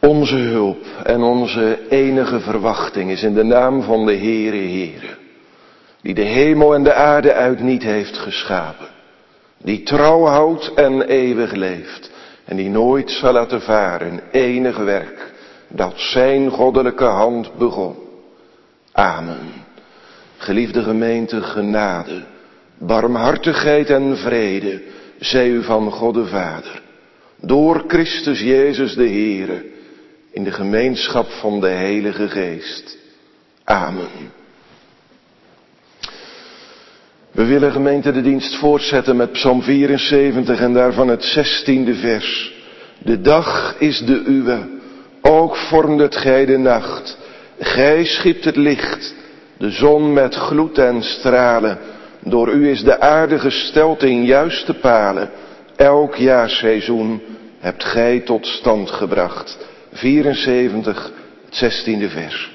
Onze hulp en onze enige verwachting is in de naam van de Heere Heere, die de hemel en de aarde uit niet heeft geschapen, die trouw houdt en eeuwig leeft en die nooit zal laten varen enig werk dat zijn goddelijke hand begon. Amen. Geliefde gemeente, genade, barmhartigheid en vrede zij u van God de Vader, door Christus Jezus de Heere, in de gemeenschap van de Heilige Geest. Amen. We willen, gemeente, de dienst voortzetten met Psalm 74 en daarvan het 16e vers. De dag is de uwe, ook vormdet gij de nacht. Gij schiept het licht, de zon met gloed en stralen. Door u is de aarde gesteld in juiste palen. Elk jaarseizoen hebt gij tot stand gebracht. 74, het 16e vers.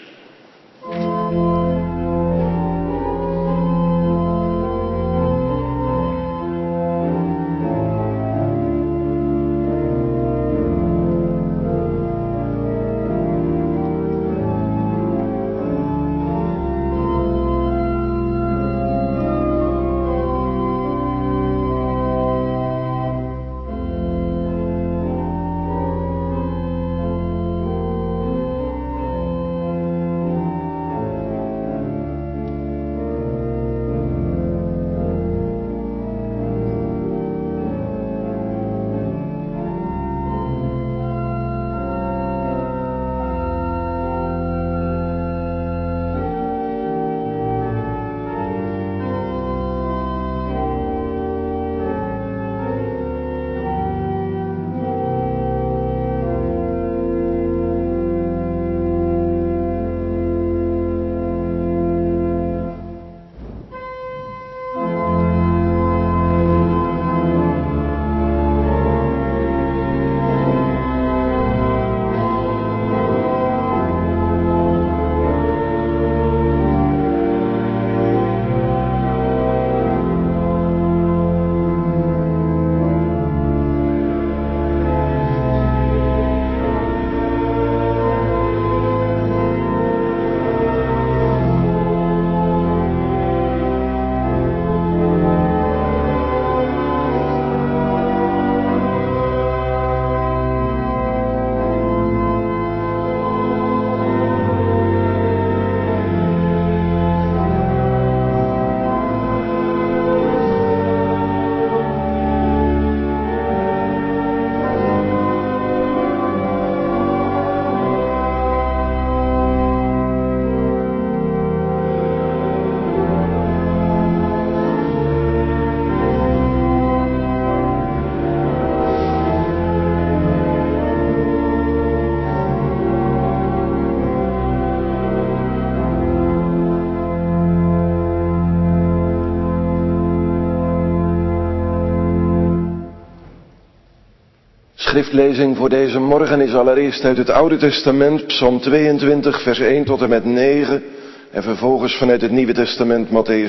Schriftlezing voor deze morgen is allereerst uit het Oude Testament, Psalm 22, vers 1 tot en met 9. En vervolgens vanuit het Nieuwe Testament, Mattheüs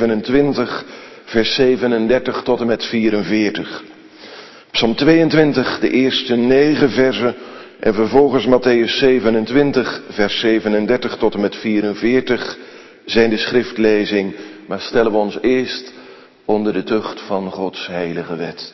27, vers 37 tot en met 44. Psalm 22, de eerste 9 versen. En vervolgens Mattheüs 27, vers 37 tot en met 44 zijn de schriftlezing. Maar stellen we ons eerst onder de tucht van Gods heilige wet.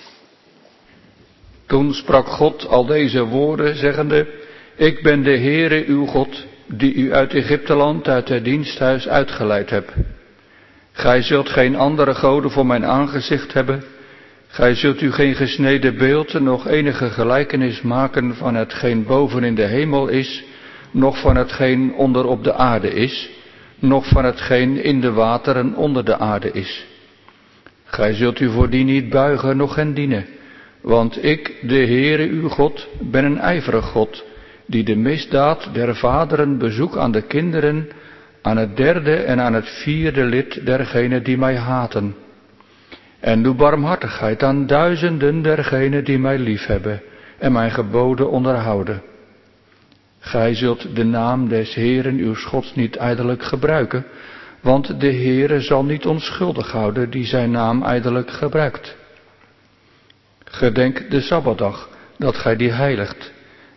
Toen sprak God al deze woorden, zeggende: Ik ben de Heere uw God, die u uit Egypteland, uit het diensthuis uitgeleid heb. Gij zult geen andere goden voor mijn aangezicht hebben. Gij zult u geen gesneden beeld, noch enige gelijkenis maken van hetgeen boven in de hemel is, noch van hetgeen onder op de aarde is, noch van hetgeen in de wateren onder de aarde is. Gij zult u voor die niet buigen, noch hen dienen. Want ik, de Heere uw God, ben een ijverig God, die de misdaad der vaderen bezoek aan de kinderen, aan het derde en aan het vierde lid dergenen die mij haten. En doe barmhartigheid aan duizenden dergenen die mij liefhebben en mijn geboden onderhouden. Gij zult de naam des Heeren uw Gods niet ijdelijk gebruiken, want de Heere zal niet onschuldig houden die zijn naam ijdelijk gebruikt. Gedenk de Sabbatdag, dat gij die heiligt.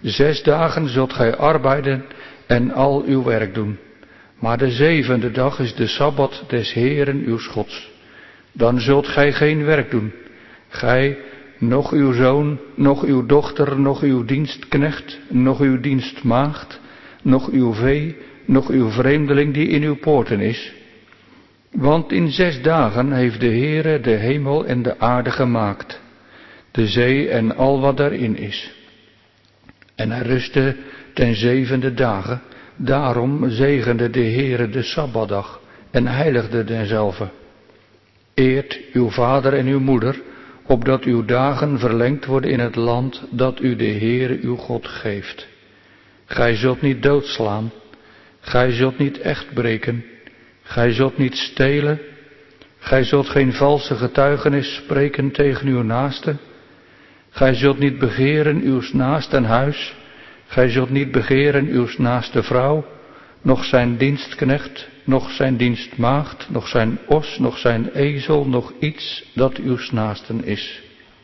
6 dagen zult gij arbeiden en al uw werk doen. Maar de 7e dag is de Sabbat des Heeren uws Gods. Dan zult gij geen werk doen. Gij, noch uw zoon, noch uw dochter, noch uw dienstknecht, noch uw dienstmaagd, noch uw vee, noch uw vreemdeling die in uw poorten is. Want in 6 dagen heeft de Heere de hemel en de aarde gemaakt, de zee en al wat daarin is. En hij rustte ten 7e dagen, daarom zegende de Heere de Sabbatdag en heiligde denzelve. Eert uw vader en uw moeder, opdat uw dagen verlengd worden in het land dat u de Heere uw God geeft. Gij zult niet doodslaan, gij zult niet echt breken, gij zult niet stelen, gij zult geen valse getuigenis spreken tegen uw naaste, gij zult niet begeren uws naasten huis, gij zult niet begeren uws naaste vrouw, noch zijn dienstknecht, noch zijn dienstmaagd, noch zijn os, noch zijn ezel, noch iets dat uws naasten is.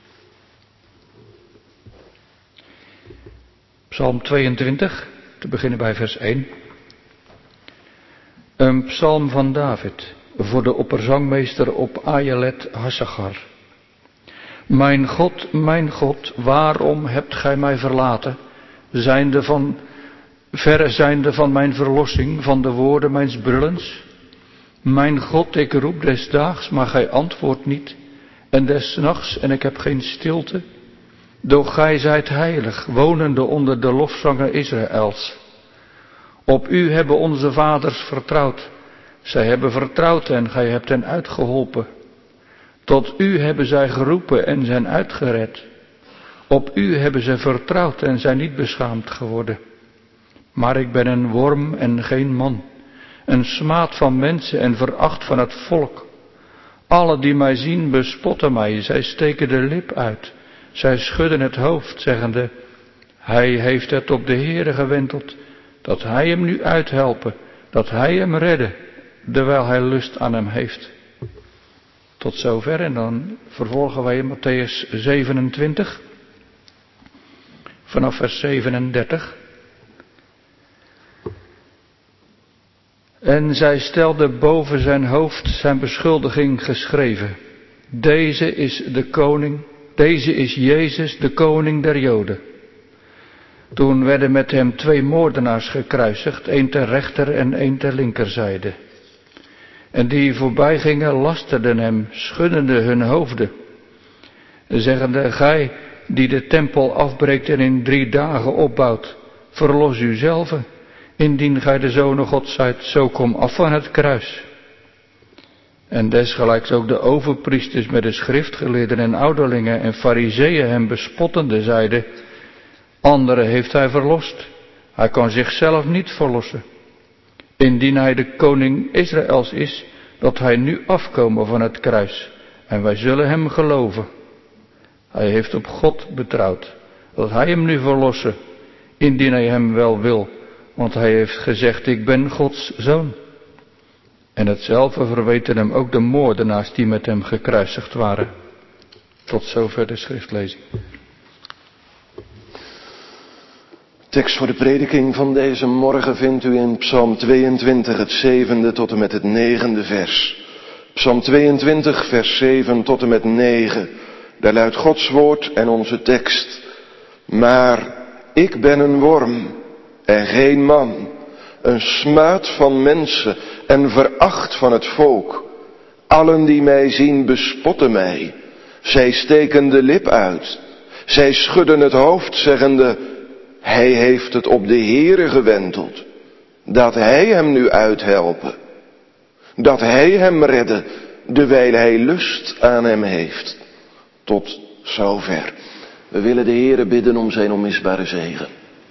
Psalm 22, te beginnen bij vers 1. Een psalm van David, voor de opperzangmeester op Ajelet Hassachar. Mijn God, waarom hebt gij mij verlaten, verre zijnde van mijn verlossing, van de woorden mijns brullens? Mijn God, ik roep des daags, maar gij antwoordt niet, en des nachts, en ik heb geen stilte. Doch gij zijt heilig, wonende onder de lofzangen Israëls. Op u hebben onze vaders vertrouwd. Zij hebben vertrouwd en gij hebt hen uitgeholpen. Tot u hebben zij geroepen en zijn uitgered. Op u hebben ze vertrouwd en zijn niet beschaamd geworden. Maar ik ben een worm en geen man, een smaad van mensen en veracht van het volk. Alle die mij zien bespotten mij, zij steken de lip uit. Zij schudden het hoofd, zeggende, hij heeft het op de Heere gewenteld, dat hij hem nu uithelpen, dat hij hem redde, terwijl hij lust aan hem heeft. Tot zover en dan vervolgen wij Mattheüs 27, vanaf vers 37. En zij stelde boven zijn hoofd zijn beschuldiging geschreven. Deze is Jezus, de koning der Joden. Toen werden met hem 2 moordenaars gekruisigd, 1 ter rechter en 1 ter linkerzijde. En die voorbij gingen lasterden hem, schuddende hun hoofden, zeggende, gij die de tempel afbreekt en in 3 dagen opbouwt, verlos u zelf. Indien gij de Zoon Gods zijt, zo kom af van het kruis. En desgelijks ook de overpriesters met de schriftgeleerden en ouderlingen en farizeeën hem bespottende zeiden, anderen heeft hij verlost, hij kan zichzelf niet verlossen. Indien hij de koning Israëls is, dat hij nu afkomen van het kruis, en wij zullen hem geloven. Hij heeft op God betrouwd, dat hij hem nu verlossen, indien hij hem wel wil, want hij heeft gezegd, ik ben Gods zoon. En hetzelfde verweten hem ook de moordenaars die met hem gekruisigd waren. Tot zover de schriftlezing. Tekst voor de prediking van deze morgen vindt u in Psalm 22, het 7e tot en met het 9e vers. Psalm 22, vers 7 tot en met 9. Daar luidt Gods woord en onze tekst. Maar ik ben een worm en geen man, een smaad van mensen en veracht van het volk. Allen die mij zien bespotten mij. Zij steken de lip uit. Zij schudden het hoofd, zeggende, hij heeft het op de Heere gewenteld. Dat hij hem nu uithelpen. Dat hij hem redde, terwijl hij lust aan hem heeft. Tot zover. We willen de Heere bidden om zijn onmisbare zegen.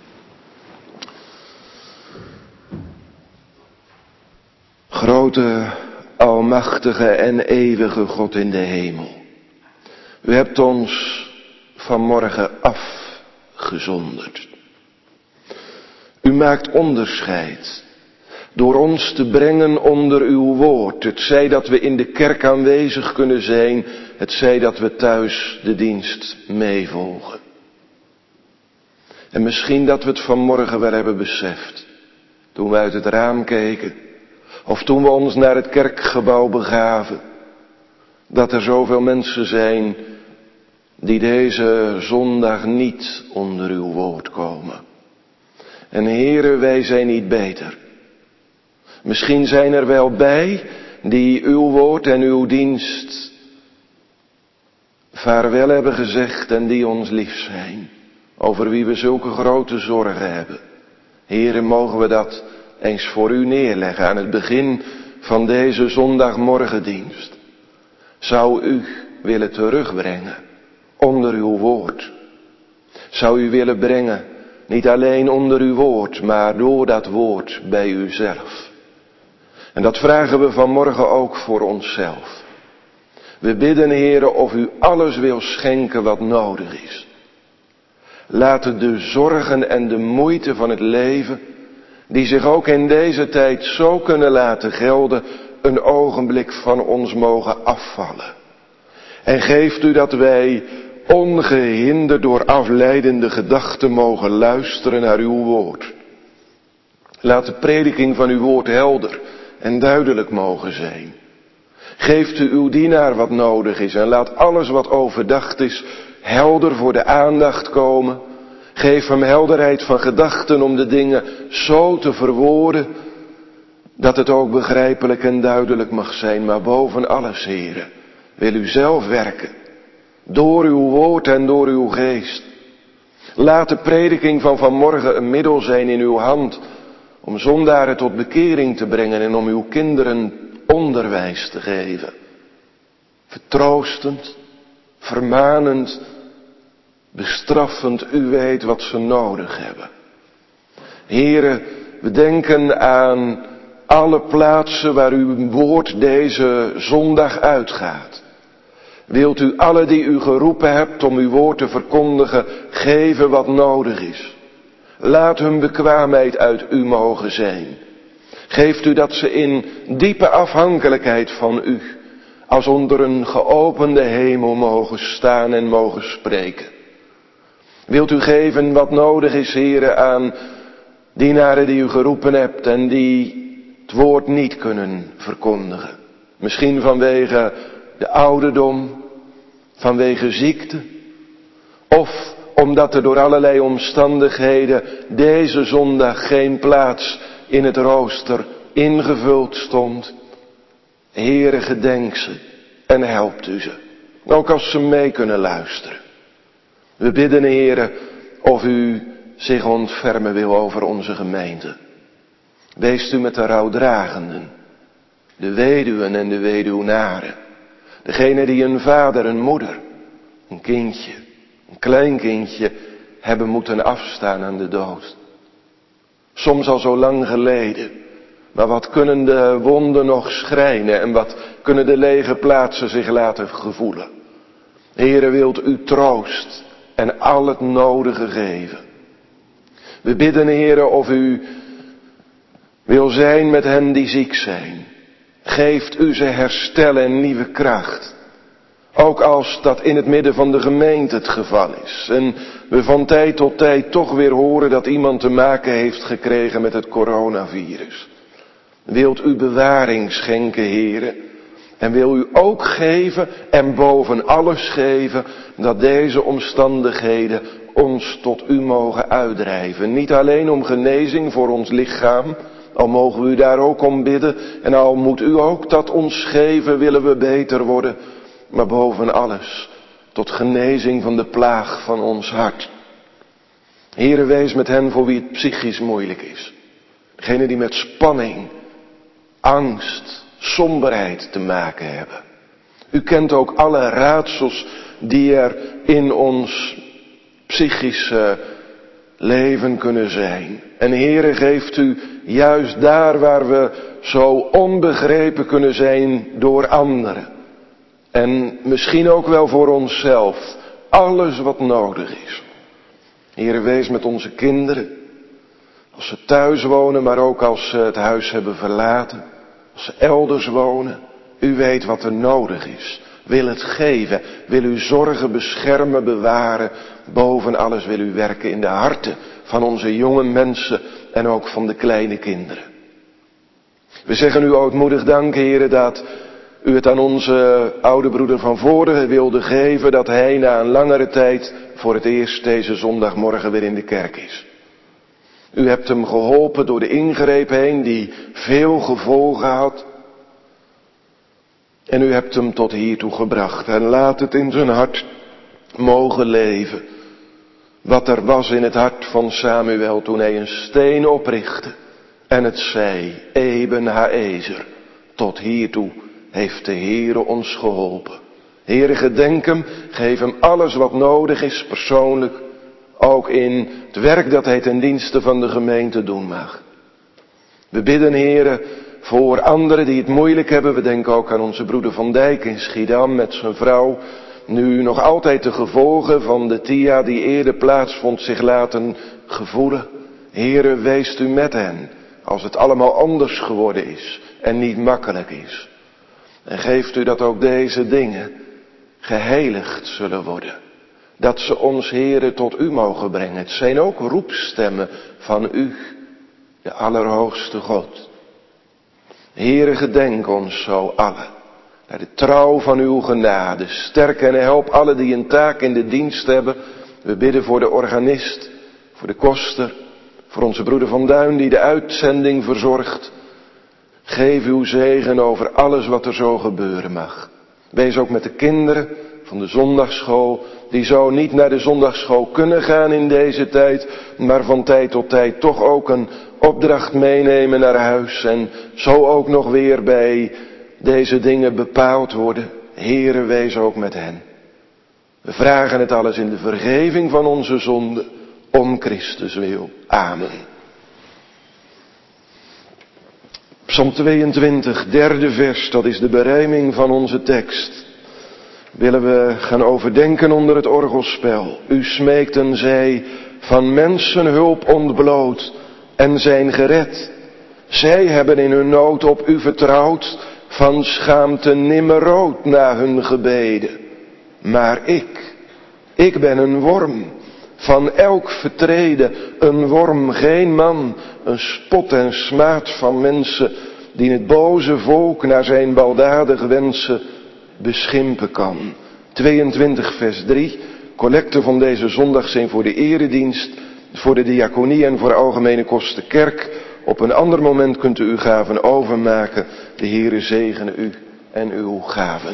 Grote, almachtige en eeuwige God in de hemel. U hebt ons vanmorgen afgezonderd. U maakt onderscheid door ons te brengen onder uw woord. Het zij dat we in de kerk aanwezig kunnen zijn, het zij dat we thuis de dienst meevolgen. En misschien dat we het vanmorgen wel hebben beseft. Toen we uit het raam keken. Of toen we ons naar het kerkgebouw begaven. Dat er zoveel mensen zijn die deze zondag niet onder uw woord komen. En Heere, wij zijn niet beter. Misschien zijn er wel bij die uw woord en uw dienst vaarwel hebben gezegd en die ons lief zijn. Over wie we zulke grote zorgen hebben. Heere, mogen we dat eens voor u neerleggen aan het begin van deze zondagmorgendienst. Zou u willen terugbrengen onder uw woord. Zou u willen brengen, niet alleen onder uw woord, maar door dat woord bij uzelf. En dat vragen we vanmorgen ook voor onszelf. We bidden, Heere, of u alles wil schenken wat nodig is. Laten de zorgen en de moeite van het leven, die zich ook in deze tijd zo kunnen laten gelden, een ogenblik van ons mogen afvallen. En geeft u dat wij ongehinderd door afleidende gedachten mogen luisteren naar uw woord. Laat de prediking van uw woord helder en duidelijk mogen zijn. Geeft u uw dienaar wat nodig is en laat alles wat overdacht is helder voor de aandacht komen. Geef hem helderheid van gedachten om de dingen zo te verwoorden dat het ook begrijpelijk en duidelijk mag zijn. Maar boven alles, Heere, wil u zelf werken. Door uw woord en door uw geest. Laat de prediking van vanmorgen een middel zijn in uw hand om zondaren tot bekering te brengen en om uw kinderen onderwijs te geven. Vertroostend, vermanend, bestraffend, u weet wat ze nodig hebben. Heere, we denken aan alle plaatsen waar uw woord deze zondag uitgaat. Wilt u alle die u geroepen hebt om uw woord te verkondigen, geven wat nodig is. Laat hun bekwaamheid uit u mogen zijn. Geeft u dat ze in diepe afhankelijkheid van u, als onder een geopende hemel mogen staan en mogen spreken. Wilt u geven wat nodig is, Heere, aan dienaren die u geroepen hebt en die het woord niet kunnen verkondigen. Misschien vanwege de ouderdom, vanwege ziekte, of omdat er door allerlei omstandigheden deze zondag geen plaats in het rooster ingevuld stond. Heere, gedenk ze en helpt u ze, ook als ze mee kunnen luisteren. We bidden, Heere, of u zich ontfermen wil over onze gemeente. Weest u met de rouwdragenden, de weduwen en de weduwnaren, degene die een vader, een moeder, een kindje, een kleinkindje hebben moeten afstaan aan de dood. Soms al zo lang geleden, maar wat kunnen de wonden nog schrijnen en wat kunnen de lege plaatsen zich laten gevoelen. Heere, wilt u troost en al het nodige geven. We bidden, Heere, of u wil zijn met hen die ziek zijn. Geeft u ze herstel en nieuwe kracht. Ook als dat in het midden van de gemeente het geval is. En we van tijd tot tijd toch weer horen dat iemand te maken heeft gekregen met het coronavirus. Wilt u bewaring schenken, Heere. En wil u ook geven en boven alles geven dat deze omstandigheden ons tot u mogen uitdrijven. Niet alleen om genezing voor ons lichaam, al mogen we u daar ook om bidden. En al moet u ook dat ons geven, willen we beter worden. Maar boven alles tot genezing van de plaag van ons hart. Heere, wees met hen voor wie het psychisch moeilijk is. Degene die met spanning, angst, somberheid te maken hebben. U kent ook alle raadsels die er in ons psychische leven kunnen zijn. En Heere, geeft u juist daar waar we zo onbegrepen kunnen zijn door anderen. En misschien ook wel voor onszelf. Alles wat nodig is. Heere, wees met onze kinderen. Als ze thuis wonen, maar ook als ze het huis hebben verlaten. Als ze elders wonen. U weet wat er nodig is. wil het geven, wil u zorgen, beschermen, bewaren. Boven alles wil u werken in de harten van onze jonge mensen en ook van de kleine kinderen. We zeggen u ootmoedig dank, Heere, dat u het aan onze oude broeder van voren wilde geven, dat hij na een langere tijd voor het eerst deze zondagmorgen weer in de kerk is. U hebt hem geholpen door de ingreep heen die veel gevolgen had. En u hebt hem tot hiertoe gebracht en laat het in zijn hart mogen leven. Wat er was in het hart van Samuel toen hij een steen oprichtte en het zei, Eben Haezer, tot hiertoe heeft de Heere ons geholpen. Heere, gedenk hem, geef hem alles wat nodig is persoonlijk, ook in het werk dat hij ten dienste van de gemeente doen mag. We bidden, Heere, voor anderen die het moeilijk hebben. We denken ook aan onze broeder Van Dijk in Schiedam met zijn vrouw. Nu nog altijd de gevolgen van de TIA die eerder plaatsvond zich laten gevoelen. Heere, weest u met hen als het allemaal anders geworden is en niet makkelijk is. En geeft u dat ook deze dingen geheiligd zullen worden. Dat ze ons, Heere, tot u mogen brengen. Het zijn ook roepstemmen van u, de Allerhoogste God. Heere, gedenk ons zo allen, naar de trouw van uw genade. Sterk en help allen die een taak in de dienst hebben. We bidden voor de organist, voor de koster, voor onze broeder Van Duin die de uitzending verzorgt. Geef uw zegen over alles wat er zo gebeuren mag. Wees ook met de kinderen van de zondagschool, die zo niet naar de zondagschool kunnen gaan in deze tijd, maar van tijd tot tijd toch ook een opdracht meenemen naar huis en zo ook nog weer bij deze dingen bepaald worden. Heere, wees ook met hen. We vragen het alles in de vergeving van onze zonden, om Christus wil. Amen. Psalm 22, derde vers, dat is de berijming van onze tekst. Willen we gaan overdenken onder het orgelspel. U smeekten zij van mensen hulp ontbloot en zijn gered. Zij hebben in hun nood op u vertrouwd, van schaamte nimmer rood na hun gebeden. Maar ik ben een worm, van elk vertreden, een worm, geen man, een spot en smaad van mensen, die het boze volk naar zijn baldadig wensen beschimpen kan. 22 vers 3, collecte van deze zondag zijn voor de eredienst, voor de diaconie en voor algemene kosten kerk. Op een ander moment kunt u uw gaven overmaken. De Heere zegene u en uw gaven.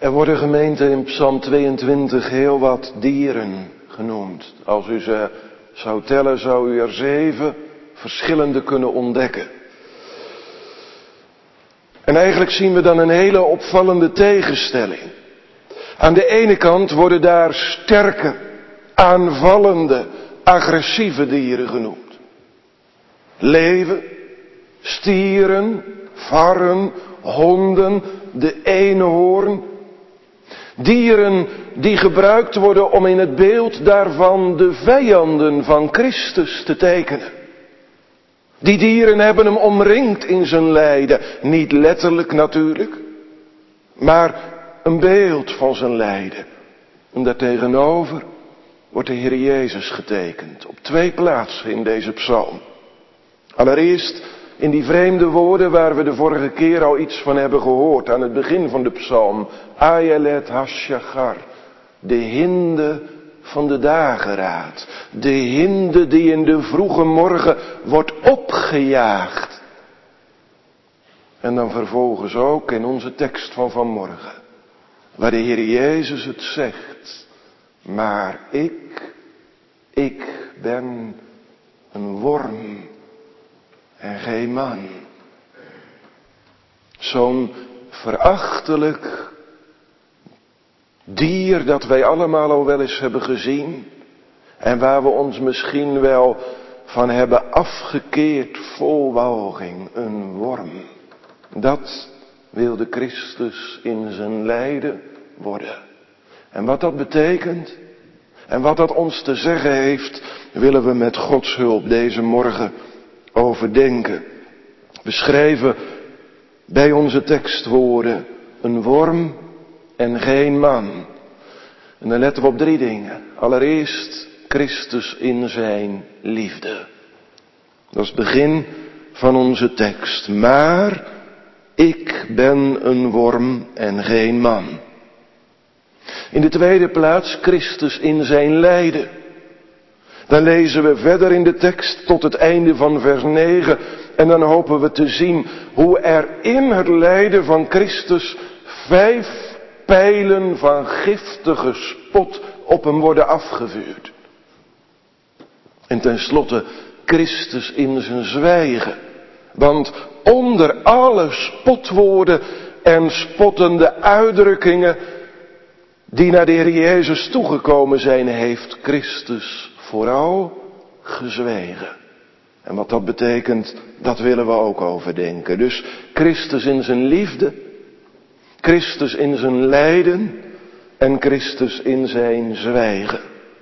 Er worden, gemeente, in Psalm 22 heel wat dieren genoemd. Als u ze zou tellen, zou u er 7 verschillende kunnen ontdekken. En eigenlijk zien we dan een hele opvallende tegenstelling. Aan de ene kant worden daar sterke, aanvallende, agressieve dieren genoemd. Leeuwen, stieren, varren, honden, de eenhoorn. Dieren die gebruikt worden om in het beeld daarvan de vijanden van Christus te tekenen. Die dieren hebben hem omringd in zijn lijden. Niet letterlijk natuurlijk, maar een beeld van zijn lijden. En daartegenover wordt de Heer Jezus getekend. Op 2 plaatsen in deze psalm. Allereerst in die vreemde woorden waar we de vorige keer al iets van hebben gehoord. Aan het begin van de psalm. Ayelet Hashachar. De hinde van de dageraad. De hinde die in de vroege morgen wordt opgejaagd. En dan vervolgens ook in onze tekst van vanmorgen. Waar de Heer Jezus het zegt. Maar ik ben een worm en geen man. Zo'n verachtelijk dier dat wij allemaal al wel eens hebben gezien. En waar we ons misschien wel van hebben afgekeerd vol walging. Een worm. Dat wilde Christus in zijn lijden worden. En wat dat betekent en wat dat ons te zeggen heeft, willen we met Gods hulp deze morgen overdenken. We schrijven bij onze tekstwoorden een worm en geen man. En dan letten we op 3 dingen. Allereerst Christus in zijn liefde. Dat is het begin van onze tekst. Maar ik ben een worm en geen man. In de tweede plaats Christus in zijn lijden. Dan lezen we verder in de tekst tot het einde van vers 9. En dan hopen we te zien hoe er in het lijden van Christus 5 pijlen van giftige spot op hem worden afgevuurd. En tenslotte Christus in zijn zwijgen. Want onder alle spotwoorden en spottende uitdrukkingen die naar de Heer Jezus toegekomen zijn, heeft Christus vooral gezwegen. En wat dat betekent, dat willen we ook overdenken. Dus Christus in zijn liefde, Christus in zijn lijden en Christus in zijn zwijgen.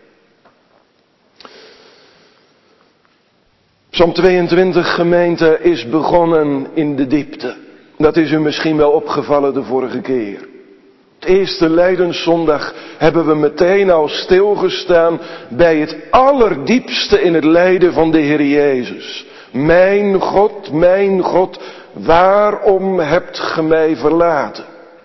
Psalm 22, gemeente, is begonnen in de diepte. Dat is u misschien wel opgevallen de vorige keer. Het eerste lijdenszondag hebben we meteen al stilgestaan bij het allerdiepste in het lijden van de Heer Jezus. Mijn God, waarom hebt ge mij verlaten?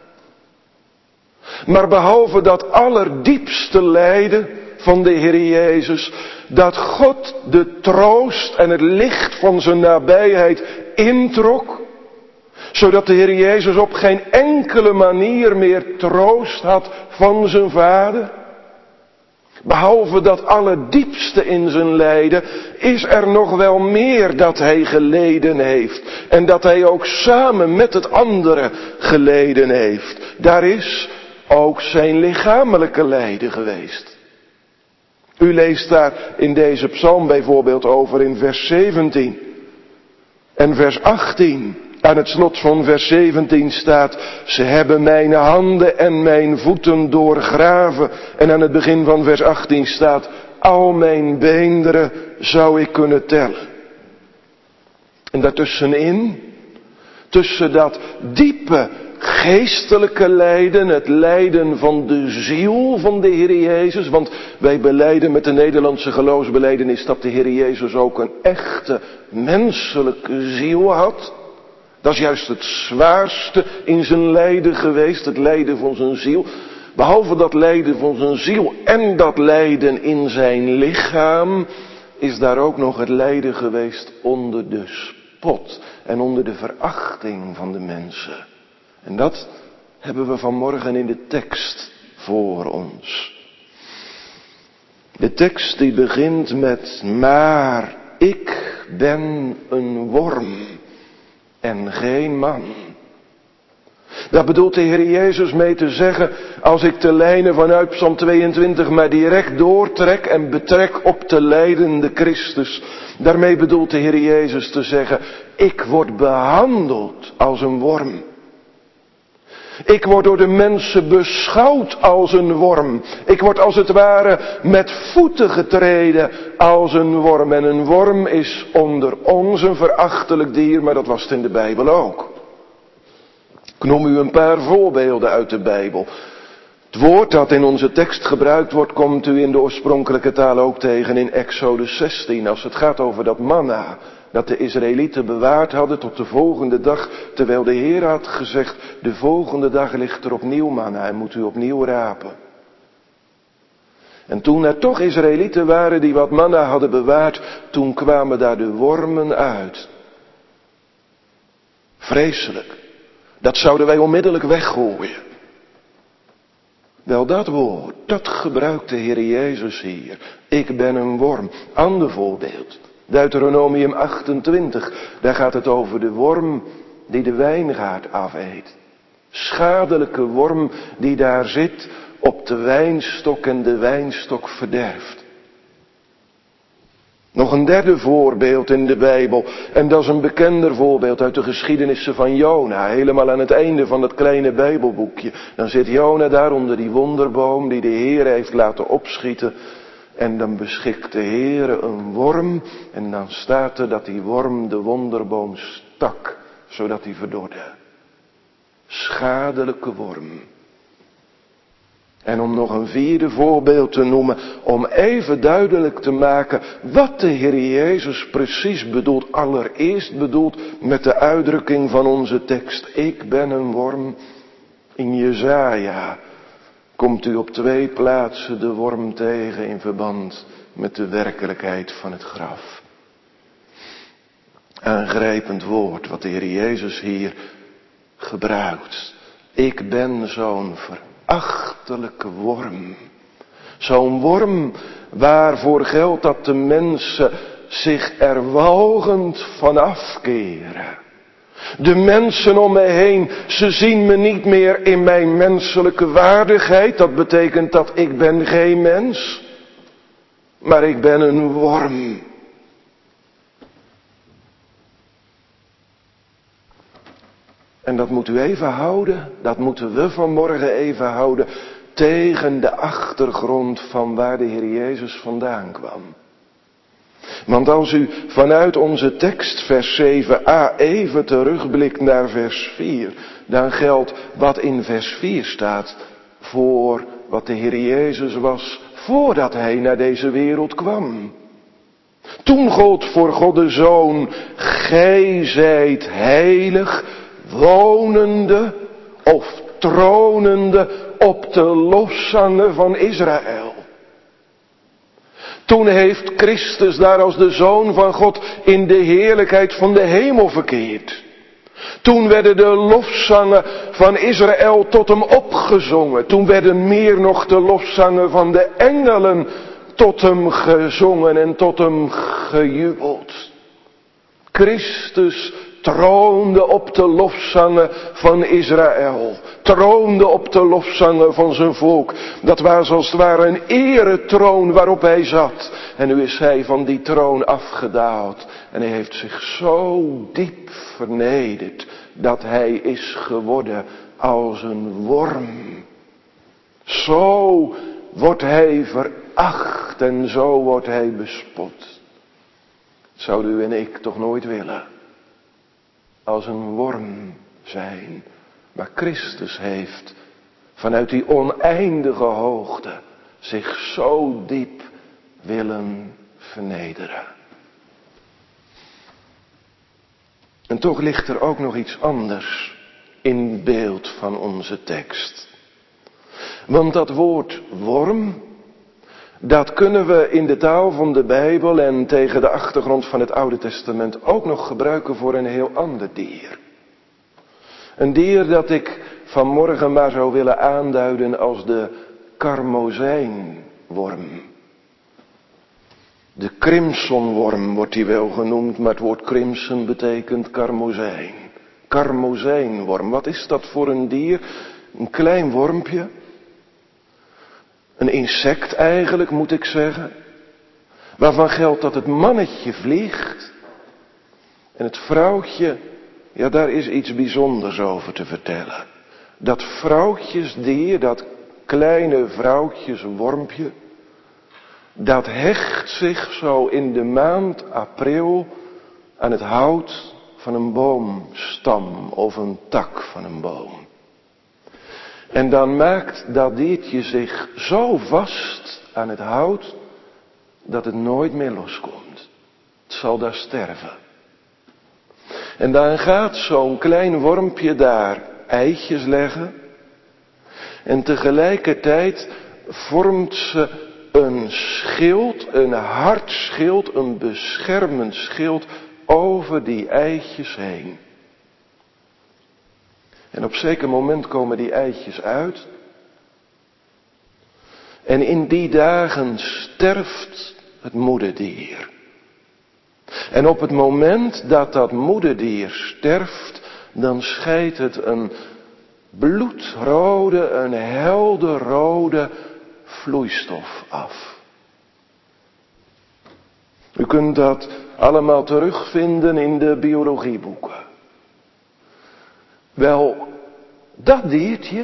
Maar behalve dat allerdiepste lijden van de Heer Jezus, dat God de troost en het licht van zijn nabijheid introk, zodat de Heer Jezus op geen enkele manier meer troost had van zijn Vader. Behalve dat allerdiepste in zijn lijden, is er nog wel meer dat hij geleden heeft. En dat hij ook samen met het andere geleden heeft. Daar is ook zijn lichamelijke lijden geweest. U leest daar in deze psalm bijvoorbeeld over in vers 17 en vers 18. Aan het slot van vers 17 staat, ze hebben mijn handen en mijn voeten doorgraven. En aan het begin van vers 18 staat, al mijn beenderen zou ik kunnen tellen. En daartussenin, tussen dat diepe geestelijke lijden, het lijden van de ziel van de Heer Jezus. Want wij belijden met de Nederlandse geloofsbelijdenis dat de Heer Jezus ook een echte menselijke ziel had. Dat is juist het zwaarste in zijn lijden geweest, het lijden van zijn ziel. Behalve dat lijden van zijn ziel en dat lijden in zijn lichaam, is daar ook nog het lijden geweest onder de spot en onder de verachting van de mensen. En dat hebben we vanmorgen in de tekst voor ons. De tekst die begint met: maar ik ben een worm en geen man. Daar bedoelt de Heer Jezus mee te zeggen, als ik de lijnen vanuit Psalm 22 maar direct doortrek en betrek op de lijdende Christus. Daarmee bedoelt de Heer Jezus te zeggen, ik word behandeld als een worm. Ik word door de mensen beschouwd als een worm. Ik word als het ware met voeten getreden als een worm. En een worm is onder ons een verachtelijk dier, maar dat was het in de Bijbel ook. Ik noem u een paar voorbeelden uit de Bijbel. Het woord dat in onze tekst gebruikt wordt, komt u in de oorspronkelijke taal ook tegen in Exodus 16. Als het gaat over dat manna dat de Israëlieten bewaard hadden tot de volgende dag. Terwijl de Heer had gezegd, de volgende dag ligt er opnieuw manna en moet u opnieuw rapen. En toen er toch Israëlieten waren die wat manna hadden bewaard, toen kwamen daar de wormen uit. Vreselijk. Dat zouden wij onmiddellijk weggooien. Wel, dat woord, dat gebruikt de Heer Jezus hier. Ik ben een worm. Ander voorbeeld. Deuteronomium 28. Daar gaat het over de worm die de wijngaard afeet. Schadelijke worm die daar zit op de wijnstok en de wijnstok verderft. Nog een derde voorbeeld in de Bijbel. En dat is een bekender voorbeeld uit de geschiedenissen van Jona. Helemaal aan het einde van dat kleine Bijbelboekje. Dan zit Jona daar onder die wonderboom die de Heer heeft laten opschieten. En dan beschikt de Heer een worm. En dan staat er dat die worm de wonderboom stak. Zodat hij verdorde. Schadelijke worm. En om nog een vierde voorbeeld te noemen, om even duidelijk te maken wat de Heer Jezus precies bedoelt, allereerst bedoelt met de uitdrukking van onze tekst, ik ben een worm. In Jesaja komt u op 2 plaatsen de worm tegen in verband met de werkelijkheid van het graf. Aangrijpend woord wat de Heer Jezus hier gebruikt. Ik ben zo'n verachtelijke worm. Zo'n worm waarvoor geldt dat de mensen zich er walgend van afkeren. De mensen om me heen, ze zien me niet meer in mijn menselijke waardigheid. Dat betekent dat ik ben geen mens, maar ik ben een worm. En dat moet u even houden, dat moeten we vanmorgen even houden tegen de achtergrond van waar de Heer Jezus vandaan kwam. Want als u vanuit onze tekst vers 7a even terugblikt naar vers 4, dan geldt wat in vers 4 staat voor wat de Heer Jezus was voordat hij naar deze wereld kwam. Toen gold voor God de Zoon, gij zijt heilig, wonende of tronende op de lofzangen van Israël. Toen heeft Christus daar als de Zoon van God in de heerlijkheid van de hemel verkeerd. Toen werden de lofzangen van Israël tot hem opgezongen. Toen werden meer nog de lofzangen van de engelen tot hem gezongen en tot hem gejubeld. Christus troonde op de lofzangen van Israël. Troonde op de lofzangen van zijn volk. Dat was als het ware een eretroon waarop hij zat. En nu is hij van die troon afgedaald. En hij heeft zich zo diep vernederd dat hij is geworden als een worm. Zo wordt hij veracht en zo wordt hij bespot. Zouden u en ik toch nooit willen als een worm zijn. Maar Christus heeft vanuit die oneindige hoogte zich zo diep willen vernederen. En toch ligt er ook nog iets anders in beeld van onze tekst. Want dat woord worm, dat kunnen we in de taal van de Bijbel en tegen de achtergrond van het Oude Testament ook nog gebruiken voor een heel ander dier. Een dier dat ik vanmorgen maar zou willen aanduiden als de karmozijnworm. De crimsonworm wordt die wel genoemd, maar het woord crimson betekent karmozijn. Karmozijnworm, wat is dat voor een dier? Een klein wormpje. Een insect eigenlijk, moet ik zeggen. Waarvan geldt dat het mannetje vliegt. En het vrouwtje, ja, daar is iets bijzonders over te vertellen. Dat vrouwtjesdier, dat kleine vrouwtjeswormpje, dat hecht zich zo in de maand april aan het hout van een boomstam of een tak van een boom. En dan maakt dat diertje zich zo vast aan het hout dat het nooit meer loskomt. Het zal daar sterven. En dan gaat zo'n klein wormpje daar eitjes leggen. En tegelijkertijd vormt ze een schild, een hard schild, een beschermend schild over die eitjes heen. En op zeker moment komen die eitjes uit. En in die dagen sterft het moederdier. En op het moment dat dat moederdier sterft, dan scheidt het een bloedrode, een helderrode vloeistof af. U kunt dat allemaal terugvinden in de biologieboeken. Wel, dat diertje,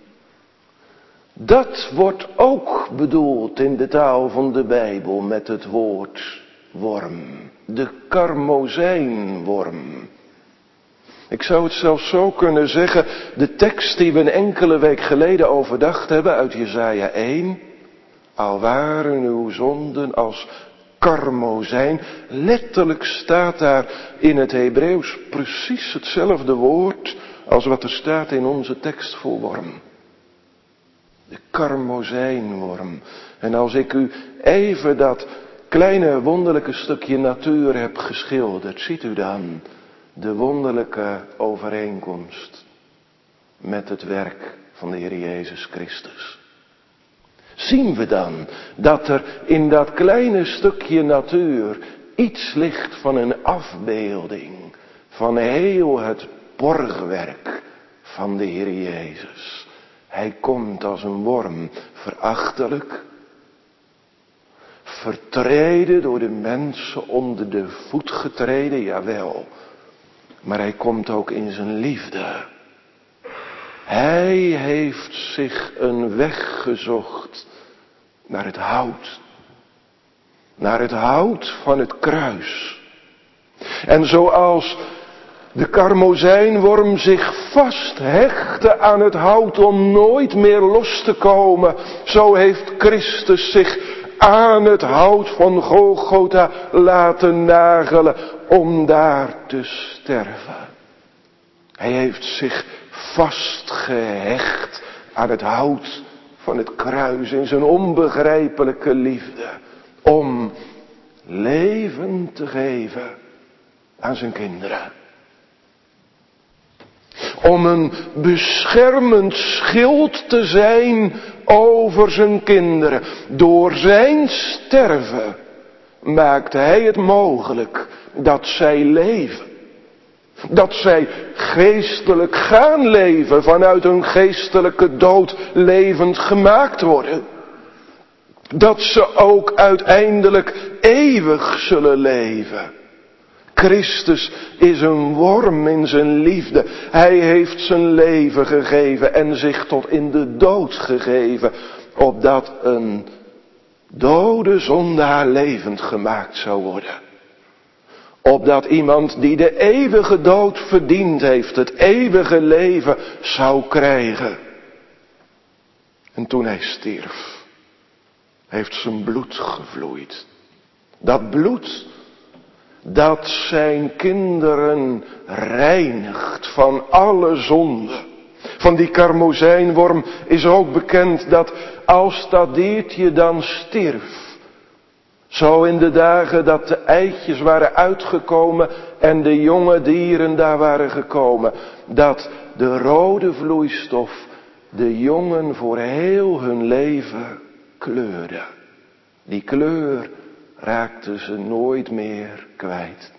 dat wordt ook bedoeld in de taal van de Bijbel met het woord worm. De karmozijnworm. Ik zou het zelfs zo kunnen zeggen, de tekst die we een enkele week geleden overdacht hebben uit Jesaja 1. Al waren uw zonden als karmozijn. Letterlijk staat daar in het Hebreeuws precies hetzelfde woord als wat er staat in onze tekst voor worm. De karmozijnworm. En als ik u even dat kleine wonderlijke stukje natuur heb geschilderd, ziet u dan de wonderlijke overeenkomst met het werk van de Heer Jezus Christus. Zien we dan dat er in dat kleine stukje natuur iets ligt van een afbeelding van heel het borgwerk van de Heer Jezus. Hij komt als een worm, verachtelijk, vertreden door de mensen, onder de voet getreden, jawel. Maar hij komt ook in zijn liefde. Hij heeft zich een weg gezocht naar het hout. Naar het hout van het kruis. En zoals de karmozijnworm zich vasthechtte aan het hout om nooit meer los te komen, zo heeft Christus zich aan het hout van Golgotha laten nagelen om daar te sterven. Hij heeft zich vastgehecht aan het hout van het kruis in zijn onbegrijpelijke liefde. Om leven te geven aan zijn kinderen. Om een beschermend schild te zijn over zijn kinderen. Door zijn sterven maakt hij het mogelijk dat zij leven. Dat zij geestelijk gaan leven, vanuit een geestelijke dood levend gemaakt worden. Dat ze ook uiteindelijk eeuwig zullen leven. Christus is een worm in zijn liefde. Hij heeft zijn leven gegeven en zich tot in de dood gegeven, opdat een dode zondaar levend gemaakt zou worden. Opdat iemand die de eeuwige dood verdiend heeft, het eeuwige leven zou krijgen. En toen hij stierf, heeft zijn bloed gevloeid. Dat bloed dat zijn kinderen reinigt van alle zonde. Van die karmozijnworm is ook bekend dat als dat diertje dan stierf, zo in de dagen dat de eitjes waren uitgekomen en de jonge dieren daar waren gekomen, dat de rode vloeistof de jongen voor heel hun leven kleurde. Die kleur raakten ze nooit meer kwijt.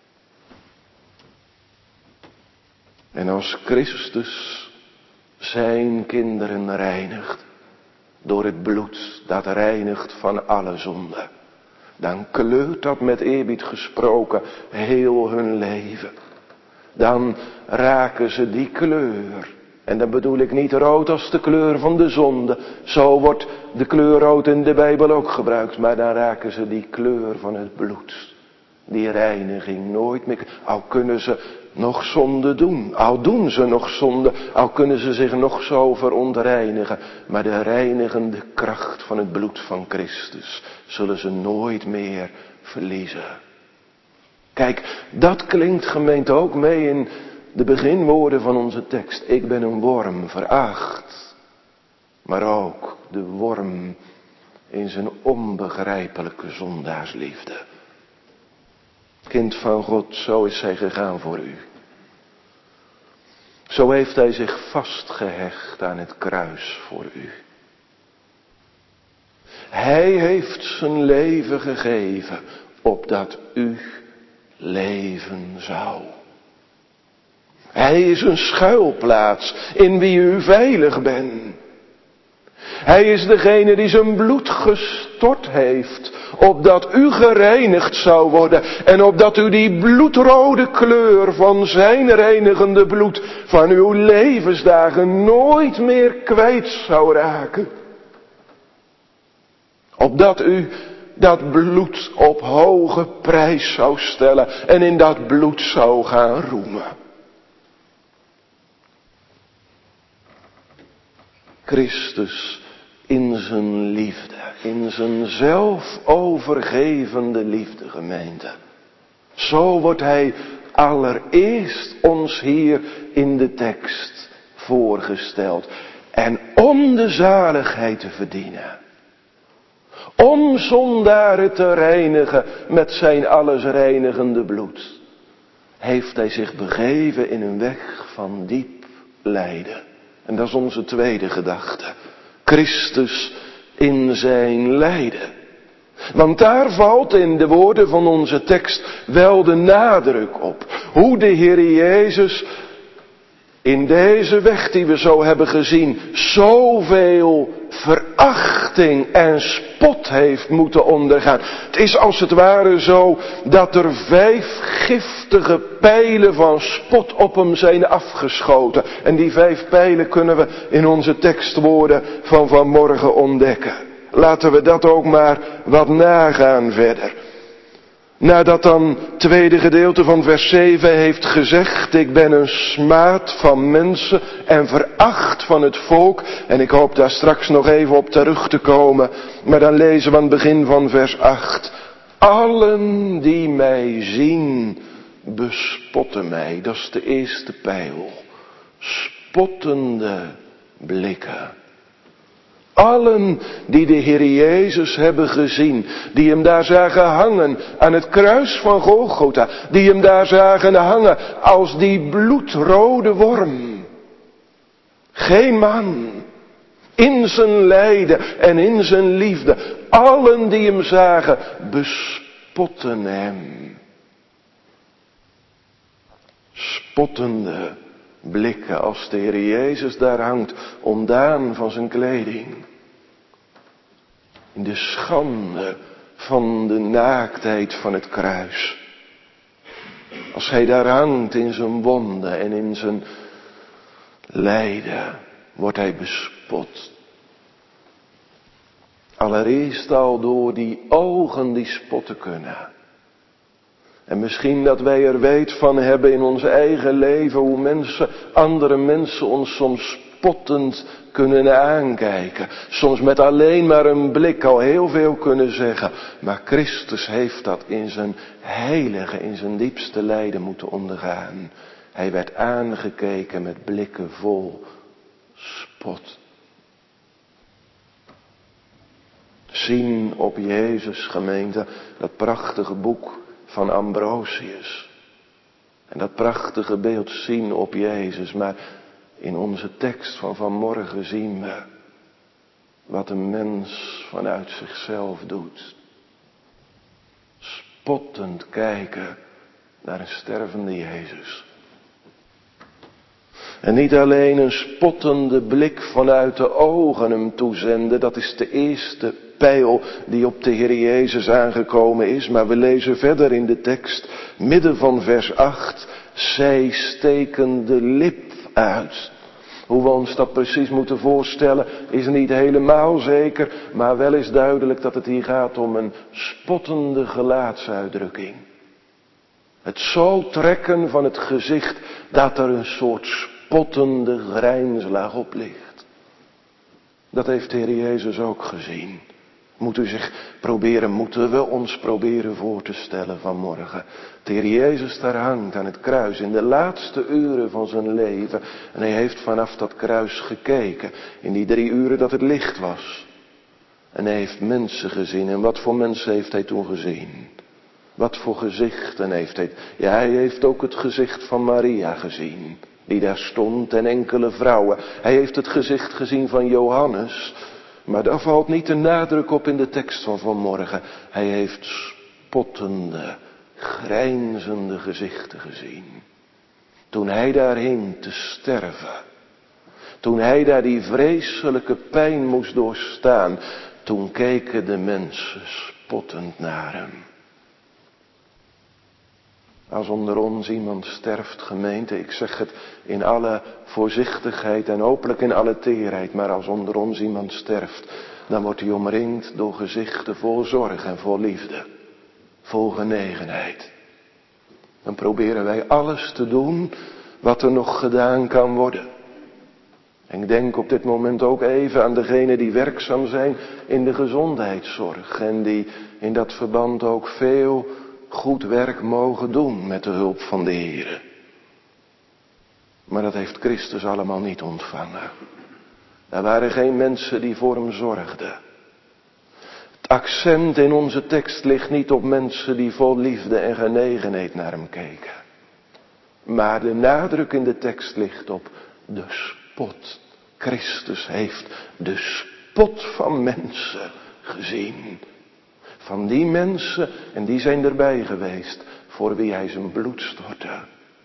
En als Christus zijn kinderen reinigt, door het bloed dat reinigt van alle zonde, dan kleurt dat met eerbied gesproken heel hun leven. Dan raken ze die kleur. En dan bedoel ik niet rood als de kleur van de zonde. Zo wordt de kleur rood in de Bijbel ook gebruikt. Maar dan raken ze die kleur van het bloed. Die reiniging nooit meer. Al kunnen ze nog zonde doen. Al doen ze nog zonde. Al kunnen ze zich nog zo verontreinigen. Maar de reinigende kracht van het bloed van Christus zullen ze nooit meer verliezen. Kijk, dat klinkt gemeente ook mee in de beginwoorden van onze tekst. Ik ben een worm, veracht. Maar ook de worm in zijn onbegrijpelijke zondaarsliefde. Kind van God, zo is hij gegaan voor u. Zo heeft hij zich vastgehecht aan het kruis voor u. Hij heeft zijn leven gegeven, opdat u leven zou. Hij is een schuilplaats in wie u veilig bent. Hij is degene die zijn bloed gestort heeft, opdat u gereinigd zou worden en opdat u die bloedrode kleur van zijn reinigende bloed van uw levensdagen nooit meer kwijt zou raken. Opdat u dat bloed op hoge prijs zou stellen en in dat bloed zou gaan roemen. Christus in zijn liefde, in zijn zelfovergevende liefde, gemeente. Zo wordt hij allereerst ons hier in de tekst voorgesteld. En om de zaligheid te verdienen, om zondaren te reinigen met zijn alles reinigende bloed, heeft hij zich begeven in een weg van diep lijden. En dat is onze tweede gedachte. Christus in zijn lijden. Want daar valt in de woorden van onze tekst wel de nadruk op. Hoe de Heer Jezus in deze weg die we zo hebben gezien zoveel verachting en spot heeft moeten ondergaan. Het is als het ware zo dat er 5 giftige pijlen van spot op hem zijn afgeschoten. En die 5 pijlen kunnen we in onze tekstwoorden van vanmorgen ontdekken. Laten we dat ook maar wat nagaan verder. Nadat dan het tweede gedeelte van vers 7 heeft gezegd, ik ben een smaad van mensen en veracht van het volk. En ik hoop daar straks nog even op terug te komen. Maar dan lezen we aan het begin van vers 8. Allen die mij zien, bespotten mij. Dat is de eerste pijl. Spottende blikken. Allen die de Heer Jezus hebben gezien, die hem daar zagen hangen aan het kruis van Golgotha, die hem daar zagen hangen als die bloedrode worm. Geen man, in zijn lijden en in zijn liefde, allen die hem zagen, bespotten hem. Spottende blikken als de Heer Jezus daar hangt, ontdaan van zijn kleding. In de schande van de naaktheid van het kruis. Als hij daar hangt in zijn wonden en in zijn lijden, wordt hij bespot. Allereerst al door die ogen die spotten kunnen. En misschien dat wij er weet van hebben in ons eigen leven hoe andere mensen ons soms spottend kunnen aankijken. Soms met alleen maar een blik al heel veel kunnen zeggen. Maar Christus heeft dat in zijn heilige, in zijn diepste lijden moeten ondergaan. Hij werd aangekeken met blikken vol spot. Zien op Jezus, gemeente, dat prachtige boek van Ambrosius. En dat prachtige beeld zien op Jezus. Maar In onze tekst van vanmorgen zien we wat een mens vanuit zichzelf doet. Spottend kijken naar een stervende Jezus. En niet alleen een spottende blik vanuit de ogen hem toezenden, dat is de eerste pijl die op de Heer Jezus aangekomen is. Maar we lezen verder in de tekst, midden van vers 8, zij steken de lip uit. Hoe we ons dat precies moeten voorstellen is niet helemaal zeker, maar wel is duidelijk dat het hier gaat om een spottende gelaatsuitdrukking. Het zo trekken van het gezicht dat er een soort spottende grijnslach op ligt. Dat heeft de Heer Jezus ook gezien. Moeten we ons proberen voor te stellen vanmorgen. De Heer Jezus daar hangt aan het kruis in de laatste uren van zijn leven. En hij heeft vanaf dat kruis gekeken in die 3 uren dat het licht was. En hij heeft mensen gezien. En wat voor mensen heeft hij toen gezien? Wat voor gezichten heeft hij? Ja, hij heeft ook het gezicht van Maria gezien. Die daar stond en enkele vrouwen. Hij heeft het gezicht gezien van Johannes. Maar daar valt niet de nadruk op in de tekst van vanmorgen. Hij heeft spottende, grijnzende gezichten gezien. Toen hij daar hing te sterven. Toen hij daar die vreselijke pijn moest doorstaan. Toen keken de mensen spottend naar hem. Als onder ons iemand sterft, gemeente, ik zeg het in alle voorzichtigheid en hopelijk in alle teerheid, maar als onder ons iemand sterft, dan wordt hij omringd door gezichten vol zorg en vol liefde, vol genegenheid. Dan proberen wij alles te doen wat er nog gedaan kan worden. En ik denk op dit moment ook even aan degenen die werkzaam zijn in de gezondheidszorg en die in dat verband ook veel goed werk mogen doen met de hulp van de Heer. Maar dat heeft Christus allemaal niet ontvangen. Er waren geen mensen die voor hem zorgden. Het accent in onze tekst ligt niet op mensen die vol liefde en genegenheid naar hem keken. Maar de nadruk in de tekst ligt op de spot. Christus heeft de spot van mensen gezien. Van die mensen, en die zijn erbij geweest, voor wie hij zijn bloed stortte.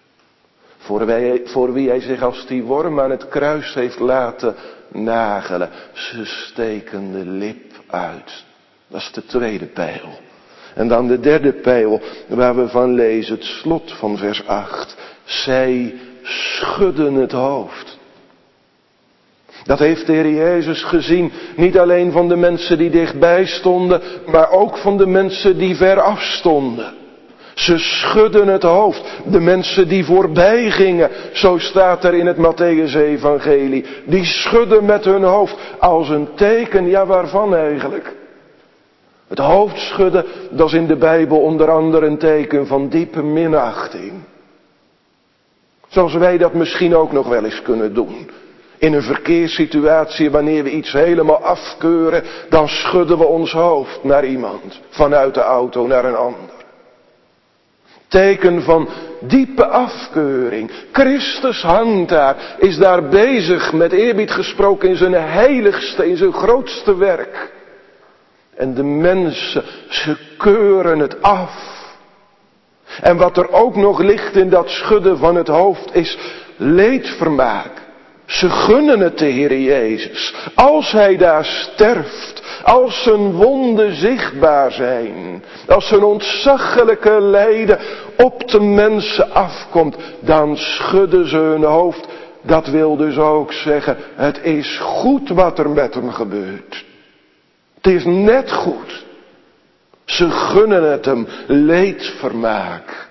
Voor wie hij zich als die worm aan het kruis heeft laten nagelen. Ze steken de lip uit. Dat is de tweede pijl. En dan de derde pijl waar we van lezen, het slot van vers 8. Zij schudden het hoofd. Dat heeft de Heer Jezus gezien, niet alleen van de mensen die dichtbij stonden, maar ook van de mensen die ver afstonden. Ze schudden het hoofd, de mensen die voorbij gingen, zo staat er in het Mattheüs-evangelie. Die schudden met hun hoofd als een teken, ja waarvan eigenlijk? Het hoofdschudden, dat is in de Bijbel onder andere een teken van diepe minachting. Zoals wij dat misschien ook nog wel eens kunnen doen. In een verkeerssituatie, wanneer we iets helemaal afkeuren, dan schudden we ons hoofd naar iemand. Vanuit de auto naar een ander. Teken van diepe afkeuring. Christus hangt daar, is daar bezig met eerbied gesproken in zijn heiligste, in zijn grootste werk. En de mensen, ze keuren het af. En wat er ook nog ligt in dat schudden van het hoofd is leedvermaak. Ze gunnen het de Heer Jezus. Als hij daar sterft, als zijn wonden zichtbaar zijn, als zijn ontzaglijke lijden op de mensen afkomt, dan schudden ze hun hoofd. Dat wil dus ook zeggen, het is goed wat er met hem gebeurt. Het is net goed. Ze gunnen het hem leedvermaak.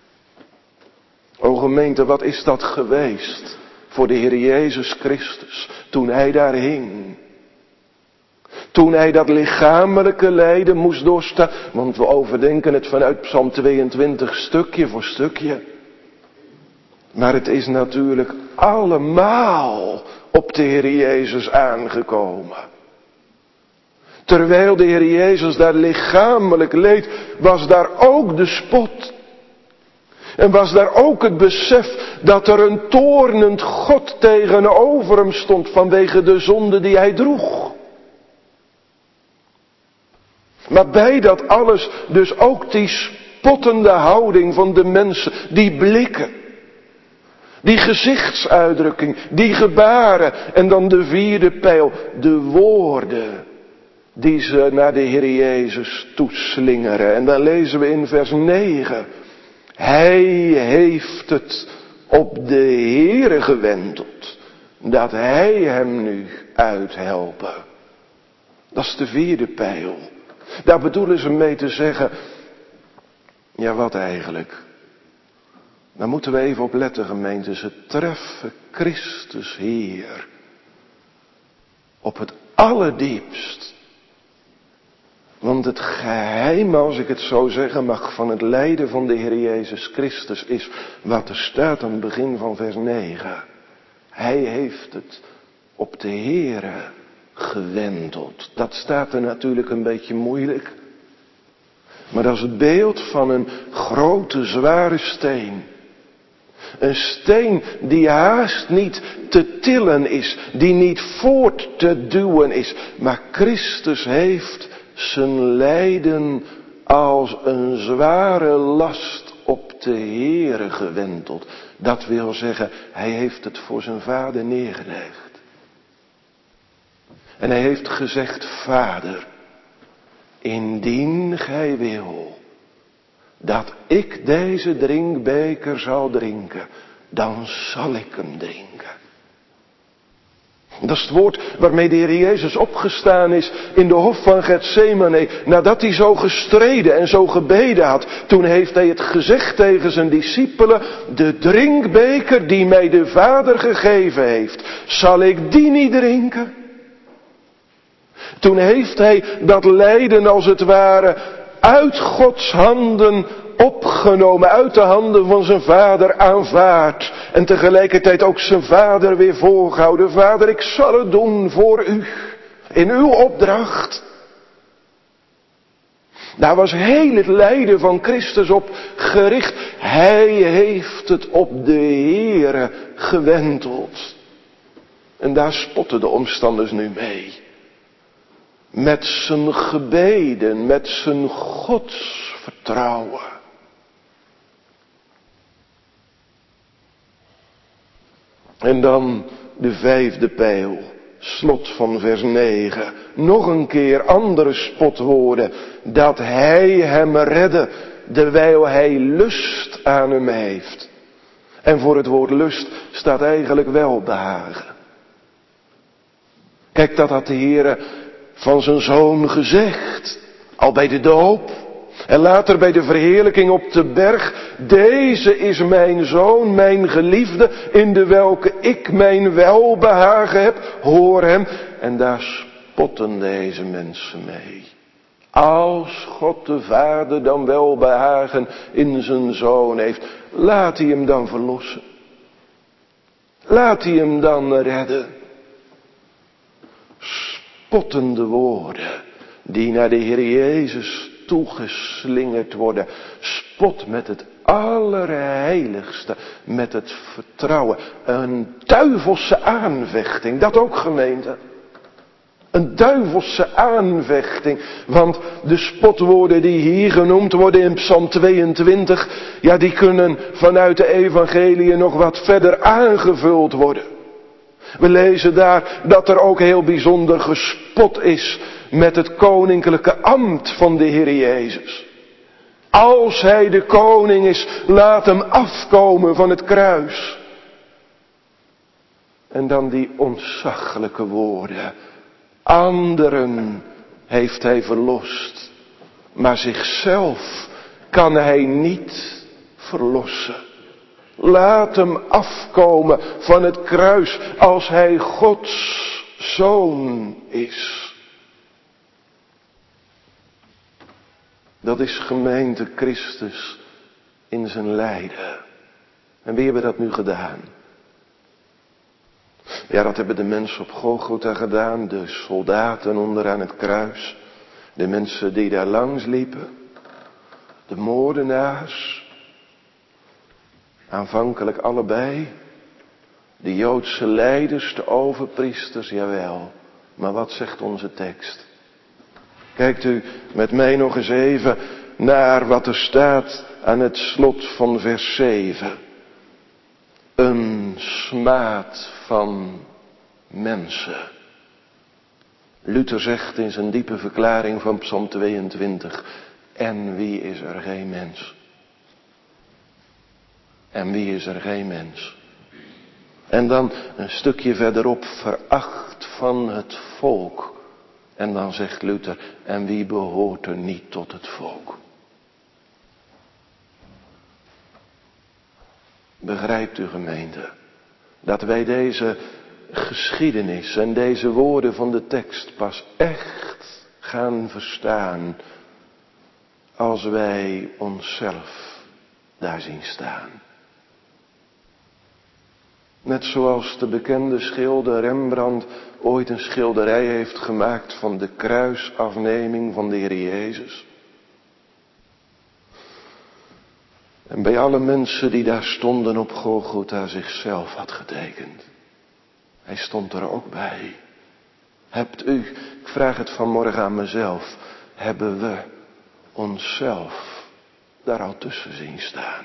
O gemeente, wat is dat geweest voor de Heer Jezus Christus toen hij daar hing. Toen hij dat lichamelijke lijden moest doorstaan. Want we overdenken het vanuit Psalm 22 stukje voor stukje. Maar het is natuurlijk allemaal op de Heer Jezus aangekomen. Terwijl de Heer Jezus daar lichamelijk leed, was daar ook de spot. En was daar ook het besef dat er een toornend God tegenover hem stond vanwege de zonde die hij droeg. Maar bij dat alles dus ook die spottende houding van de mensen, die blikken, die gezichtsuitdrukking, die gebaren en dan de vierde pijl, de woorden die ze naar de Heer Jezus toeslingeren. En dan lezen we in vers 9, hij heeft het op de Heere gewenteld, dat hij hem nu uithelpen. Dat is de vierde pijl. Daar bedoelen ze mee te zeggen, ja wat eigenlijk? Daar moeten we even op letten, gemeente. Ze treffen Christus Heer op het allerdiepst. Want het geheim, als ik het zo zeggen mag, van het lijden van de Heer Jezus Christus is wat er staat aan het begin van vers 9. Hij heeft het op de Heere gewenteld. Dat staat er natuurlijk een beetje moeilijk. Maar dat is het beeld van een grote, zware steen. Een steen die haast niet te tillen is, die niet voort te duwen is. Maar Christus heeft zijn lijden als een zware last op de Heere gewenteld. Dat wil zeggen, hij heeft het voor zijn Vader neergelegd. En hij heeft gezegd, Vader, indien gij wil dat ik deze drinkbeker zal drinken, dan zal ik hem drinken. Dat is het woord waarmee de Heer Jezus opgestaan is in de hof van Getsemane. Nadat hij zo gestreden en zo gebeden had, toen heeft hij het gezegd tegen zijn discipelen, de drinkbeker die mij de Vader gegeven heeft, zal ik die niet drinken? Toen heeft hij dat lijden als het ware uit Gods handen opgenomen, uit de handen van zijn Vader aanvaard. En tegelijkertijd ook zijn Vader weer voorgehouden. Vader, ik zal het doen voor u, in uw opdracht. Daar was heel het lijden van Christus op gericht. Hij heeft het op de Heere gewenteld. En daar spotten de omstanders nu mee. Met zijn gebeden, met zijn godsvertrouwen. En dan de vijfde pijl, slot van vers 9. Nog een keer andere spotwoorden. Dat hij hem redde, terwijl hij lust aan hem heeft. En voor het woord lust staat eigenlijk welbehagen. Kijk, dat had de Heere van zijn Zoon gezegd. Al bij de doop. En later bij de verheerlijking op de berg. Deze is mijn Zoon, mijn geliefde, in de welke ik mijn welbehagen heb. Hoor hem. En daar spotten deze mensen mee. Als God de Vader dan welbehagen in zijn Zoon heeft, laat hij hem dan verlossen. Laat hij hem dan redden. Spottende woorden die naar de Heer Jezus toegeslingerd worden. Spot met het allerheiligste, met het vertrouwen. Een duivelse aanvechting, dat ook, gemeente. Een duivelse aanvechting, want de spotwoorden die hier genoemd worden in Psalm 22, ja, die kunnen vanuit de evangelie nog wat verder aangevuld worden. We lezen daar dat er ook heel bijzonder gespot is met het koninklijke ambt van de Heer Jezus. Als hij de koning is, laat hem afkomen van het kruis. En dan die ontzaglijke woorden. Anderen heeft hij verlost, maar zichzelf kan hij niet verlossen. Laat hem afkomen van het kruis als hij Gods Zoon is. Dat is gemeente Christus in zijn lijden. En wie hebben dat nu gedaan? Ja, dat hebben de mensen op Golgotha gedaan, de soldaten onderaan het kruis, de mensen die daar langs liepen, de moordenaars. Aanvankelijk allebei. De Joodse leiders, de overpriesters, jawel. Maar wat zegt onze tekst? Kijkt u met mij nog eens even naar wat er staat aan het slot van vers 7. Een smaad van mensen. Luther zegt in zijn diepe verklaring van Psalm 22. En wie is er geen mens? En wie is er geen mens? En dan een stukje verderop, veracht van het volk. En dan zegt Luther, en wie behoort er niet tot het volk? Begrijpt u, gemeente, dat wij deze geschiedenis en deze woorden van de tekst pas echt gaan verstaan als wij onszelf daar zien staan. Net zoals de bekende schilder Rembrandt ooit een schilderij heeft gemaakt van de kruisafneming van de Heer Jezus. En bij alle mensen die daar stonden op Golgotha zichzelf had getekend. Hij stond er ook bij. Hebt u, ik vraag het vanmorgen aan mezelf, hebben we onszelf daar al tussen zien staan?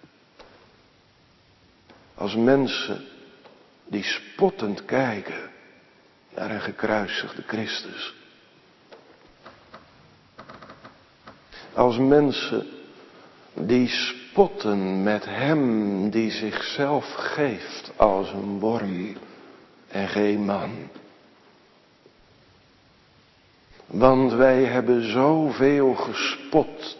Als mensen die spottend kijken naar een gekruisigde Christus. Als mensen die spotten met hem die zichzelf geeft als een worm en geen man. Want wij hebben zoveel gespot.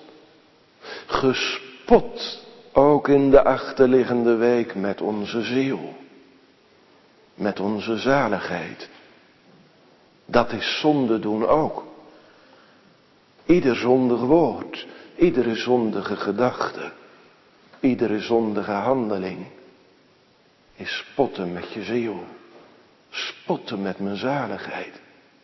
Gespot ook in de achterliggende week met onze ziel. Met onze zaligheid. Dat is zonde doen ook. Ieder zondig woord. Iedere zondige gedachte. Iedere zondige handeling. Is spotten met je ziel. Spotten met mijn zaligheid.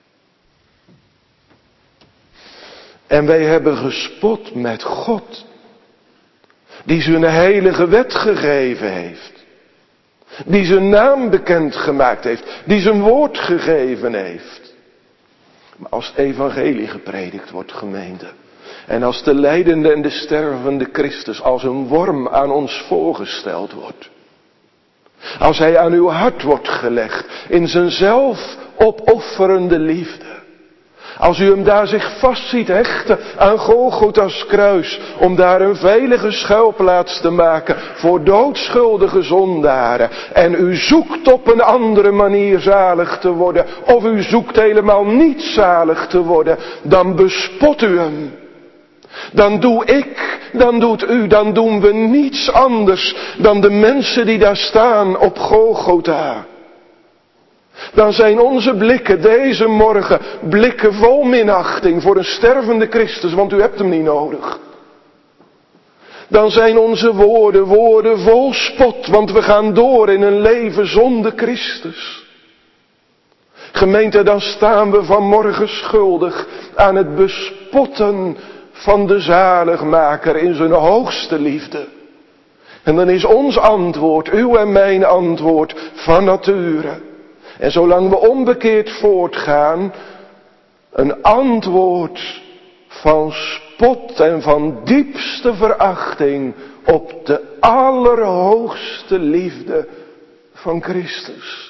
En wij hebben gespot met God. Die zijn heilige wet gegeven heeft. Die zijn naam bekend gemaakt heeft. Die zijn woord gegeven heeft. Maar als het evangelie gepredikt wordt, gemeente. En als de lijdende en de stervende Christus als een worm aan ons voorgesteld wordt. Als hij aan uw hart wordt gelegd in zijn zelf opofferende liefde. Als u hem daar zich vast ziet hechten aan Golgotha's kruis. Om daar een veilige schuilplaats te maken voor doodschuldige zondaren. En u zoekt op een andere manier zalig te worden. Of u zoekt helemaal niet zalig te worden. Dan bespot u hem. Dan doe ik, dan doet u, dan doen we niets anders dan de mensen die daar staan op Golgotha. Dan zijn onze blikken deze morgen blikken vol minachting voor een stervende Christus, want u hebt hem niet nodig. Dan zijn onze woorden woorden vol spot, want we gaan door in een leven zonder Christus. Gemeente, dan staan we vanmorgen schuldig aan het bespotten van de zaligmaker in zijn hoogste liefde. En dan is ons antwoord, uw en mijn antwoord, van nature. En zolang we onbekeerd voortgaan, een antwoord van spot en van diepste verachting op de allerhoogste liefde van Christus.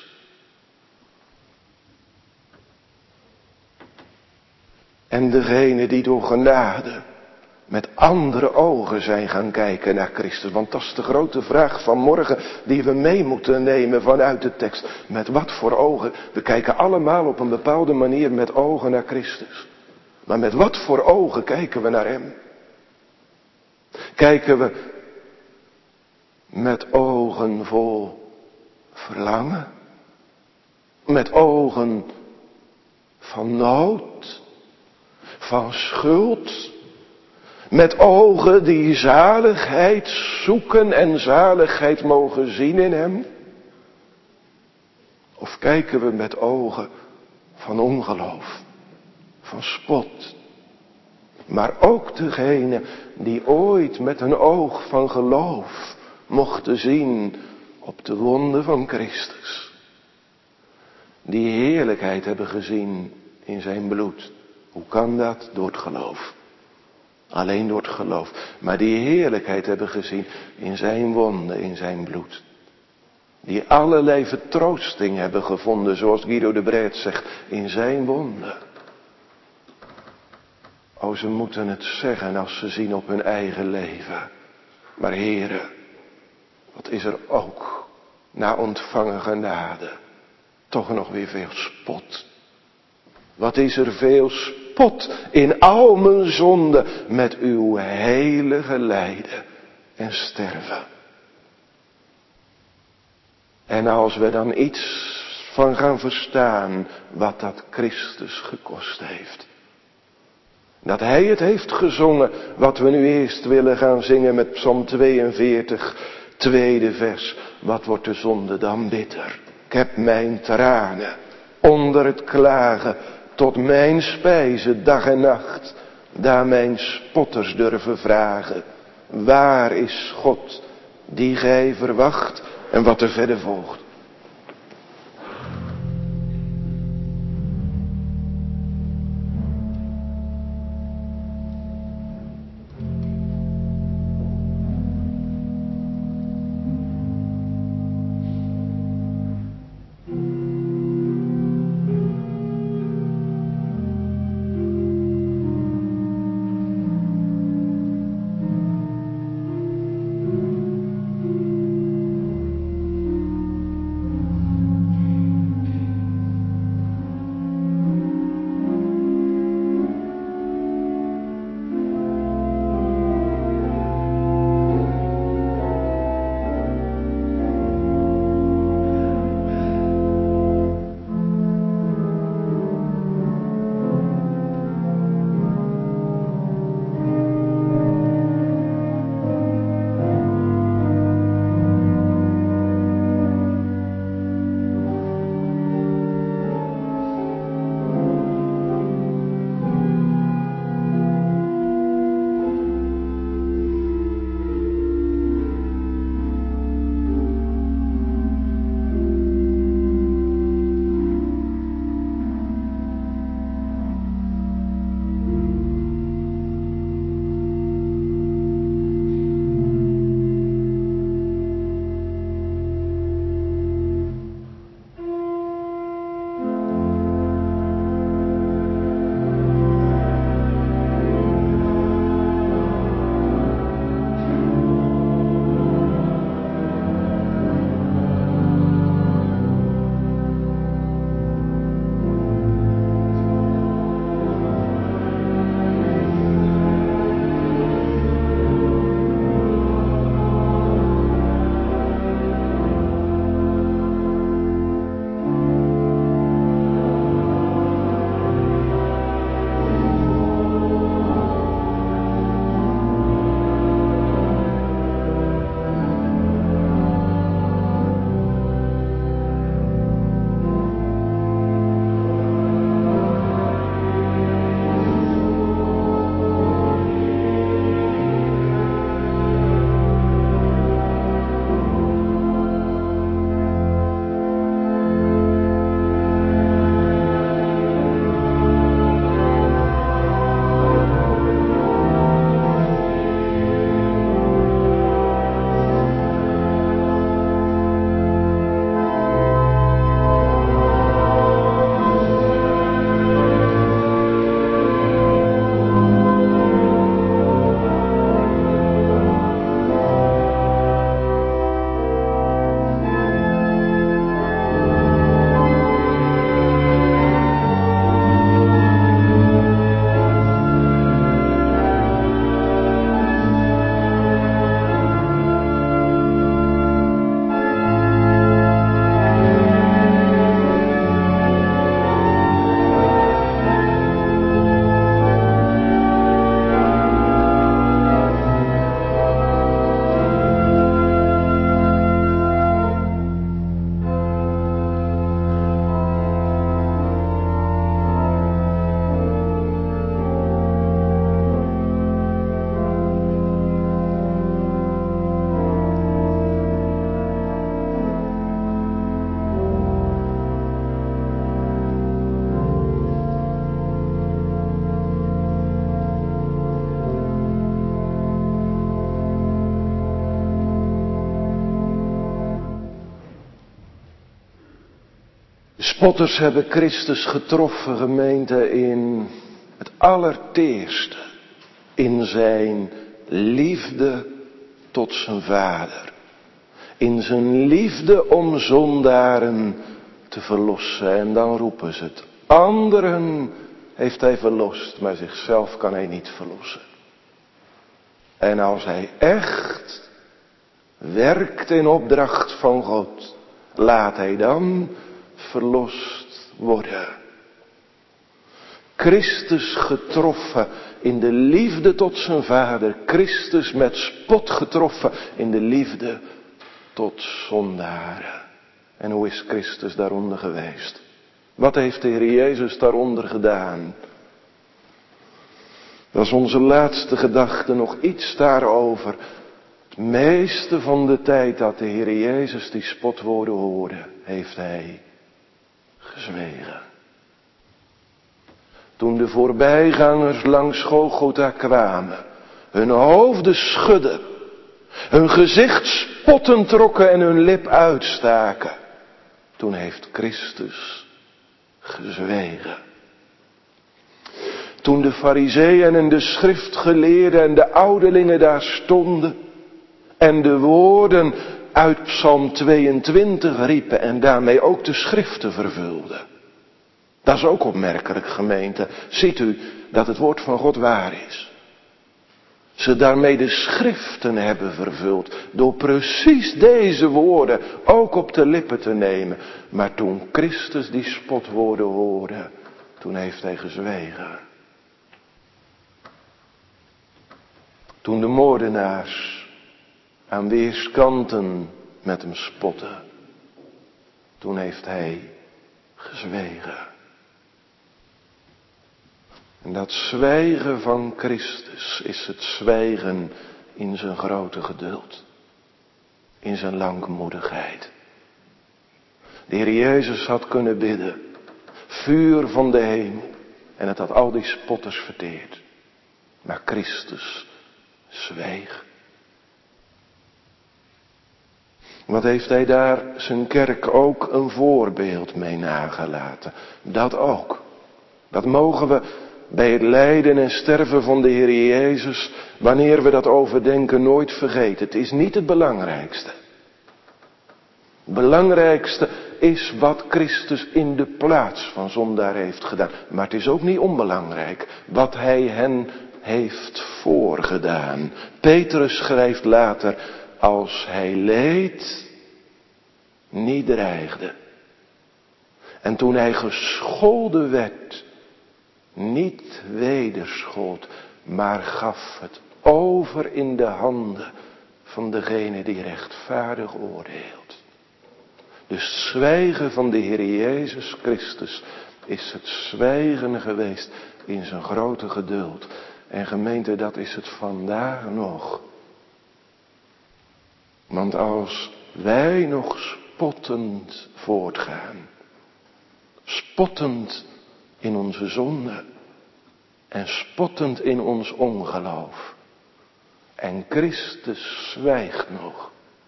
En degene die door genade met andere ogen zijn gaan kijken naar Christus. Want dat is de grote vraag van morgen die we mee moeten nemen vanuit de tekst. Met wat voor ogen? We kijken allemaal op een bepaalde manier met ogen naar Christus. Maar met wat voor ogen kijken we naar hem? Kijken we met ogen vol verlangen? Met ogen van nood? Van schuld? Met ogen die zaligheid zoeken en zaligheid mogen zien in hem? Of kijken we met ogen van ongeloof, van spot? Maar ook degene die ooit met een oog van geloof mochten zien op de wonden van Christus. Die heerlijkheid hebben gezien in zijn bloed. Hoe kan dat? Door het geloof. Alleen door het geloof. Maar die heerlijkheid hebben gezien in zijn wonden, in zijn bloed. Die allerlei vertroosting hebben gevonden, zoals Guido de Breet zegt, in zijn wonden. O, ze moeten het zeggen als ze zien op hun eigen leven. Maar Heere, wat is er ook na ontvangen genade toch nog weer veel spot. Wat is er veel spot in al mijn zonden met uw heilige lijden en sterven. En als we dan iets van gaan verstaan wat dat Christus gekost heeft. Dat hij het heeft gezongen wat we nu eerst willen gaan zingen met Psalm 42, tweede vers. Wat wordt de zonde dan bitter? Ik heb mijn tranen onder het klagen tot mijn spijze dag en nacht. Daar mijn spotters durven vragen. Waar is God die gij verwacht? En wat er verder volgt. spotters hebben Christus getroffen, gemeente, in het allerteerste. In zijn liefde tot zijn Vader. In zijn liefde om zondaren te verlossen. En dan roepen ze het. Anderen heeft hij verlost, maar zichzelf kan hij niet verlossen. En als hij echt werkt in opdracht van God, laat hij dan verlost worden. Christus getroffen in de liefde tot zijn Vader. Christus met spot getroffen in de liefde tot zondaren. En hoe is Christus daaronder geweest? Wat heeft de Heer Jezus daaronder gedaan? Dat is onze laatste gedachte, nog iets daarover. Het meeste van de tijd dat de Heer Jezus die spotwoorden hoorde, heeft hij gezwegen. Toen de voorbijgangers langs Golgotha kwamen, hun hoofden schudden, hun gezicht spottend trokken en hun lip uitstaken, toen heeft Christus gezwegen. Toen de Farizeeën en de schriftgeleerden en de ouderlingen daar stonden en de woorden uit Psalm 22 riepen en daarmee ook de schriften vervulden. Dat is ook opmerkelijk, gemeente. Ziet u dat het woord van God waar is? Ze daarmee de schriften hebben vervuld. Door precies deze woorden ook op de lippen te nemen. Maar toen Christus die spotwoorden hoorde, toen heeft hij gezwegen. Toen de moordenaars aan weerskanten met hem spotten, toen heeft hij gezwegen. En dat zwijgen van Christus is het zwijgen in zijn grote geduld. In zijn langmoedigheid. De Heer Jezus had kunnen bidden. Vuur van de hemel. En het had al die spotters verteerd. Maar Christus zweeg. Wat heeft hij daar zijn kerk ook een voorbeeld mee nagelaten? Dat ook. Dat mogen we bij het lijden en sterven van de Heer Jezus, wanneer we dat overdenken, nooit vergeten. Het is niet het belangrijkste. Het belangrijkste is wat Christus in de plaats van zondaar heeft gedaan. Maar het is ook niet onbelangrijk wat hij hen heeft voorgedaan. Petrus schrijft later, als hij leed, niet dreigde. En toen hij gescholden werd, niet wederschold, maar gaf het over in de handen van degene die rechtvaardig oordeelt. Dus zwijgen van de Heer Jezus Christus is het zwijgen geweest in zijn grote geduld. En gemeente, dat is het vandaag nog. Want als wij nog spottend voortgaan, spottend in onze zonde en spottend in ons ongeloof, en Christus zwijgt nog,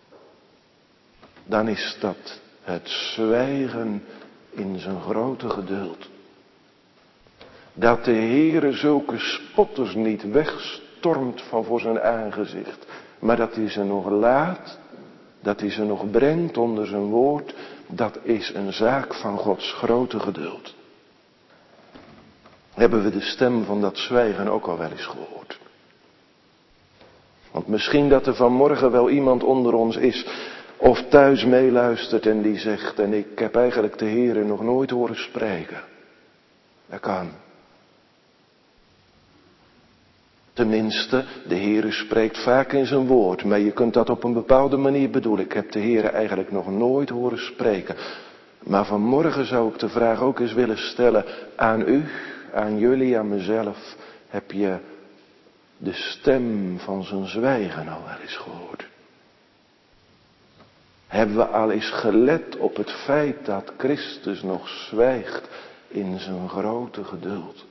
dan is dat het zwijgen in zijn grote geduld. Dat de Heere zulke spotters niet wegstormt van voor zijn aangezicht, maar dat hij ze nog laat, dat hij ze nog brengt onder zijn woord, dat is een zaak van Gods grote geduld. Hebben we de stem van dat zwijgen ook al wel eens gehoord? Want misschien dat er vanmorgen wel iemand onder ons is of thuis meeluistert en die zegt, en ik heb eigenlijk de Heere nog nooit horen spreken. Dat kan. Tenminste, de Heere spreekt vaak in zijn woord, maar je kunt dat op een bepaalde manier bedoelen. Ik heb de Heere eigenlijk nog nooit horen spreken. Maar vanmorgen zou ik de vraag ook eens willen stellen aan u, aan jullie, aan mezelf. Heb je de stem van zijn zwijgen al wel eens gehoord? Hebben we al eens gelet op het feit dat Christus nog zwijgt in zijn grote geduld?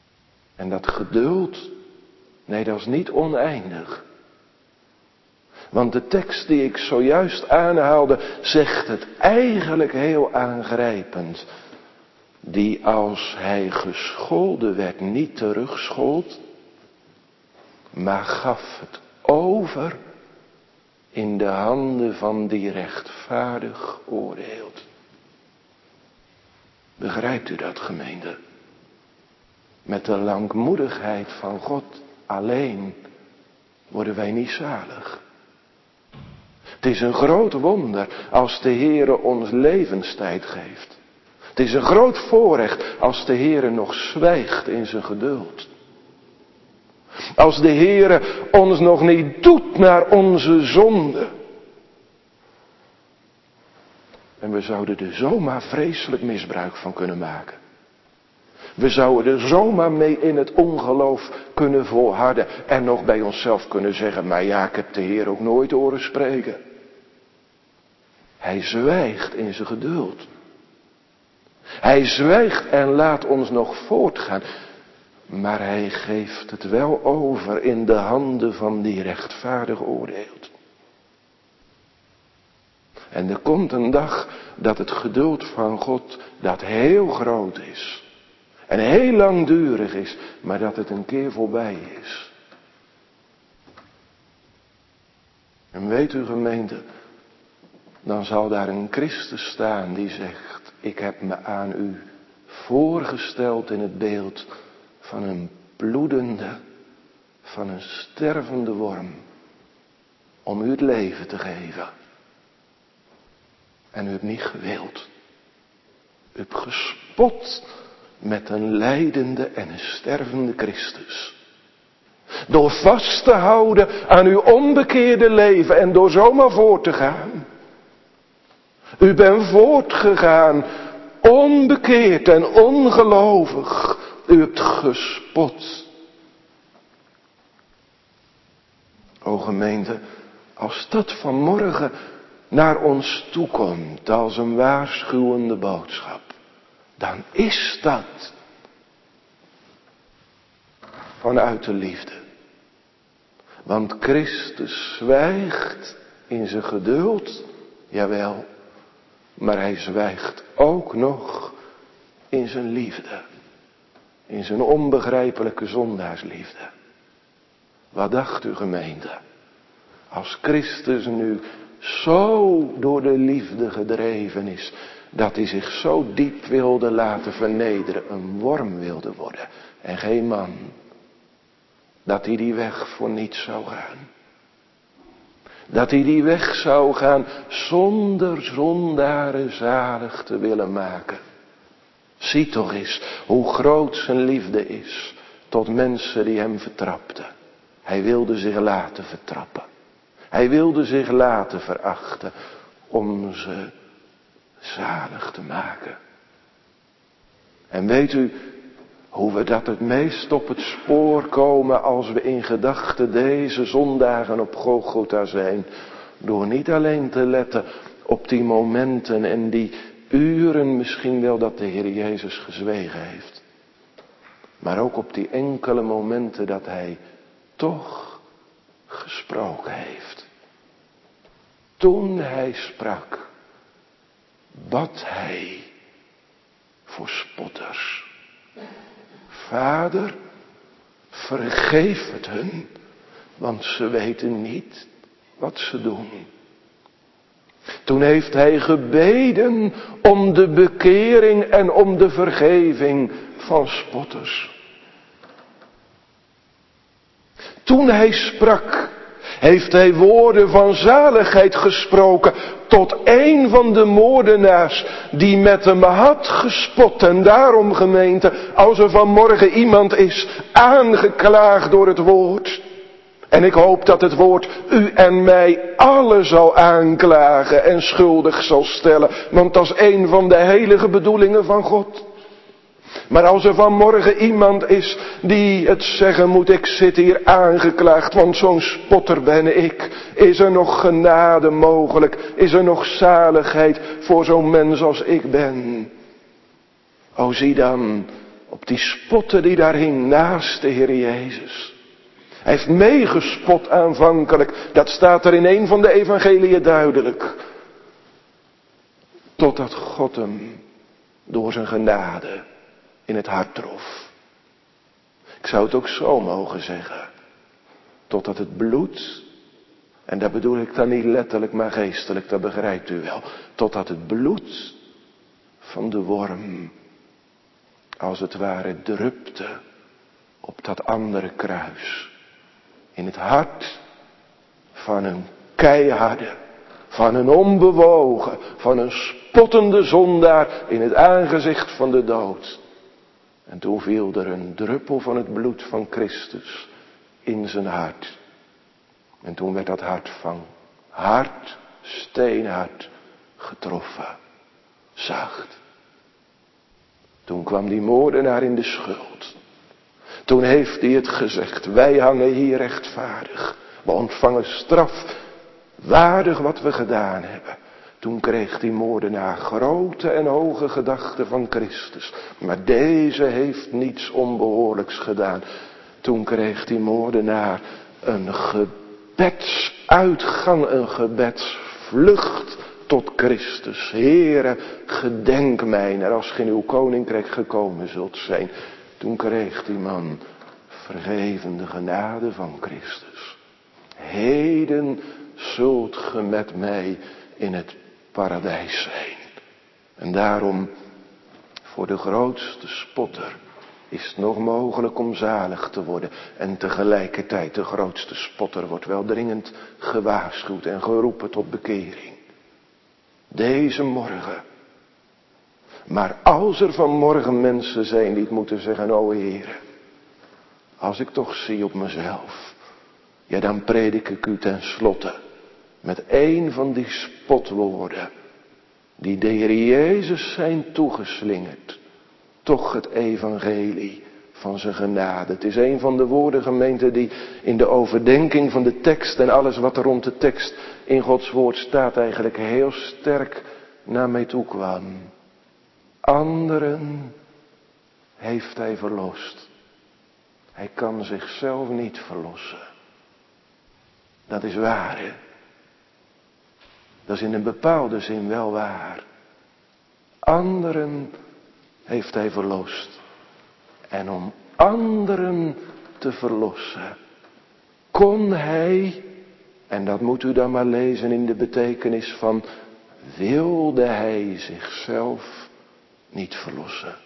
En dat geduld, nee, dat is niet oneindig. Want de tekst die ik zojuist aanhaalde, zegt het eigenlijk heel aangrijpend. Die als hij gescholden werd niet terugschold, maar gaf het over in de handen van die rechtvaardig oordeelt. Begrijpt u dat, gemeente? Met de langmoedigheid van God alleen worden wij niet zalig. Het is een groot wonder als de Heere ons levenstijd geeft. Het is een groot voorrecht als de Heere nog zwijgt in zijn geduld. Als de Heere ons nog niet doet naar onze zonde. En we zouden er zomaar vreselijk misbruik van kunnen maken. We zouden er zomaar mee in het ongeloof kunnen volharden. En nog bij onszelf kunnen zeggen, maar ja, ik heb de Heer ook nooit horen spreken. Hij zwijgt in zijn geduld. Hij zwijgt en laat ons nog voortgaan. Maar hij geeft het wel over in de handen van die rechtvaardig oordeelt. En er komt een dag dat het geduld van God, dat heel groot is. En heel langdurig is, maar dat het een keer voorbij is. En weet u, gemeente, dan zal daar een Christus staan die zegt, ik heb me aan u voorgesteld in het beeld van een bloedende, van een stervende worm, om u het leven te geven. En u hebt niet gewild. U hebt gespot met een lijdende en een stervende Christus. Door vast te houden aan uw onbekeerde leven en door zomaar voort te gaan. U bent voortgegaan, onbekeerd en ongelovig. U hebt gespot. O gemeente, als dat vanmorgen naar ons toekomt als een waarschuwende boodschap, dan is dat vanuit de liefde. Want Christus zwijgt in zijn geduld, jawel, maar hij zwijgt ook nog in zijn liefde. In zijn onbegrijpelijke zondaarsliefde. Wat dacht u, gemeente? Als Christus nu zo door de liefde gedreven is, dat hij zich zo diep wilde laten vernederen, een worm wilde worden en geen man, dat hij die weg voor niets zou gaan. Dat hij die weg zou gaan zonder zondaren zalig te willen maken. Zie toch eens hoe groot zijn liefde is tot mensen die hem vertrapten. Hij wilde zich laten vertrappen. Hij wilde zich laten verachten om ze zalig te maken. En weet u hoe we dat het meest op het spoor komen als we in gedachten deze zondagen op Golgotha zijn? Door niet alleen te letten op die momenten en die uren misschien wel dat de Heer Jezus gezwegen heeft. Maar ook op die enkele momenten dat hij toch gesproken heeft. Toen hij sprak, bad hij voor spotters. Vader, vergeef het hun, want ze weten niet wat ze doen. Toen heeft hij gebeden om de bekering en om de vergeving van spotters. Toen hij sprak, heeft hij woorden van zaligheid gesproken tot een van de moordenaars die met hem had gespot. En daarom, gemeente, als er vanmorgen iemand is aangeklaagd door het woord. En ik hoop dat het woord u en mij allen zal aanklagen en schuldig zal stellen. Want dat is een van de heilige bedoelingen van God. Maar als er vanmorgen iemand is die het zeggen moet, ik zit hier aangeklaagd, want zo'n spotter ben ik. Is er nog genade mogelijk? Is er nog zaligheid voor zo'n mens als ik ben? O, zie dan op die spotter die daar hing naast de Heer Jezus. Hij heeft meegespot aanvankelijk. Dat staat er in een van de evangeliën duidelijk. Totdat God hem door zijn genade in het hart trof. Ik zou het ook zo mogen zeggen. Totdat het bloed, en dat bedoel ik dan niet letterlijk maar geestelijk, dat begrijpt u wel. Totdat het bloed van de worm als het ware drupte op dat andere kruis. In het hart van een keiharde, van een onbewogen, van een spottende zondaar in het aangezicht van de dood. En toen viel er een druppel van het bloed van Christus in zijn hart. En toen werd dat hart van hart, steenhart, getroffen. Zacht. Toen kwam die moordenaar in de schuld. Toen heeft hij het gezegd, wij hangen hier rechtvaardig. We ontvangen straf, waardig wat we gedaan hebben. Toen kreeg die moordenaar grote en hoge gedachten van Christus. Maar deze heeft niets onbehoorlijks gedaan. Toen kreeg die moordenaar een gebedsuitgang, een gebedsvlucht tot Christus. Heere, gedenk mij, als ge in uw koninkrijk gekomen zult zijn. Toen kreeg die man vergevende genade van Christus. Heden zult ge met mij in het paradijs zijn. En daarom, voor de grootste spotter, is het nog mogelijk om zalig te worden. En tegelijkertijd, de grootste spotter wordt wel dringend gewaarschuwd en geroepen tot bekering. Deze morgen. Maar als er vanmorgen mensen zijn die het moeten zeggen, o Heere, als ik toch zie op mezelf, ja dan predik ik u ten slotte met één van die spotwoorden die de Heer Jezus zijn toegeslingerd. Toch het evangelie van zijn genade. Het is een van de woorden, gemeente, die in de overdenking van de tekst en alles wat er rond de tekst in Gods woord staat eigenlijk heel sterk naar mij toe kwam. Anderen heeft hij verlost. Hij kan zichzelf niet verlossen. Dat is waar, hè? Dat is in een bepaalde zin wel waar. Anderen heeft hij verlost. En om anderen te verlossen, kon hij, en dat moet u dan maar lezen in de betekenis van, wilde hij zichzelf niet verlossen.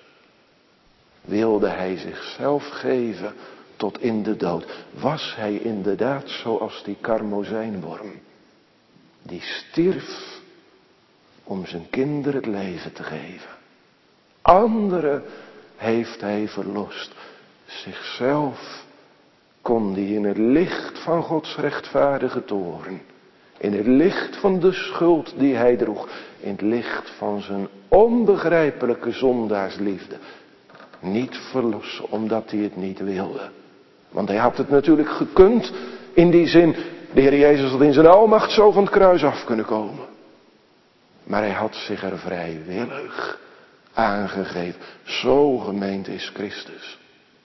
Wilde hij zichzelf geven tot in de dood. Was hij inderdaad zoals die karmozijnworm. Die stierf om zijn kinderen het leven te geven. Anderen heeft hij verlost. Zichzelf kon hij in het licht van Gods rechtvaardige toorn, in het licht van de schuld die hij droeg, in het licht van zijn onbegrijpelijke zondaarsliefde, niet verlossen omdat hij het niet wilde. Want hij had het natuurlijk gekund, in die zin, de Heer Jezus had in zijn almacht zo van het kruis af kunnen komen. Maar hij had zich er vrijwillig aangegeven. Zo, gemeente, is Christus.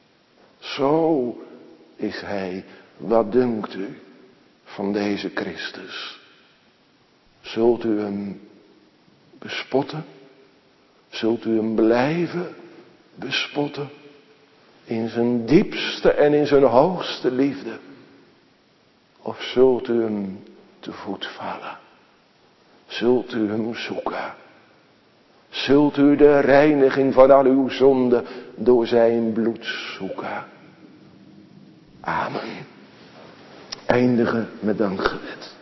Zo is hij. Wat dunkt u van deze Christus? Zult u hem bespotten? Zult u hem blijven bespotten? In zijn diepste en in zijn hoogste liefde? Of zult u hem te voet vallen? Zult u hem zoeken? Zult u de reiniging van al uw zonden door zijn bloed zoeken? Amen. Eindigen met dankgebed.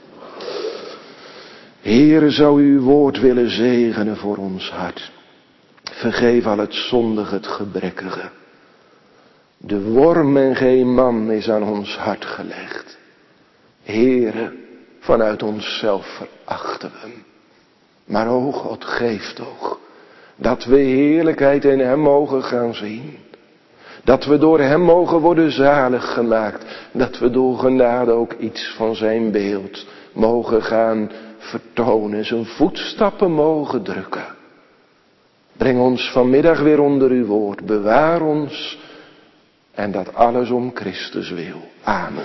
Heere, zou u uw woord willen zegenen voor ons hart. Vergeef al het zondige, het gebrekkige. De worm en geen man is aan ons hart gelegd. Heere, vanuit onszelf verachten we hem. Maar o God, geef toch dat we heerlijkheid in hem mogen gaan zien. Dat we door hem mogen worden zalig gemaakt. Dat we door genade ook iets van zijn beeld mogen gaan vertonen. Zijn voetstappen mogen drukken. Breng ons vanmiddag weer onder uw woord. Bewaar ons En dat alles om Christus wil. Amen.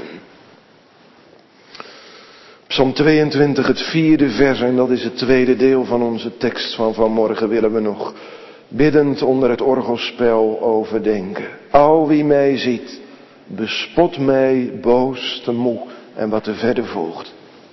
Psalm 22, het 4e vers, en dat is het tweede deel van onze tekst van vanmorgen, willen we nog biddend onder het orgelspel overdenken. Al wie mij ziet, bespot mij boos te moe. En wat er verder volgt.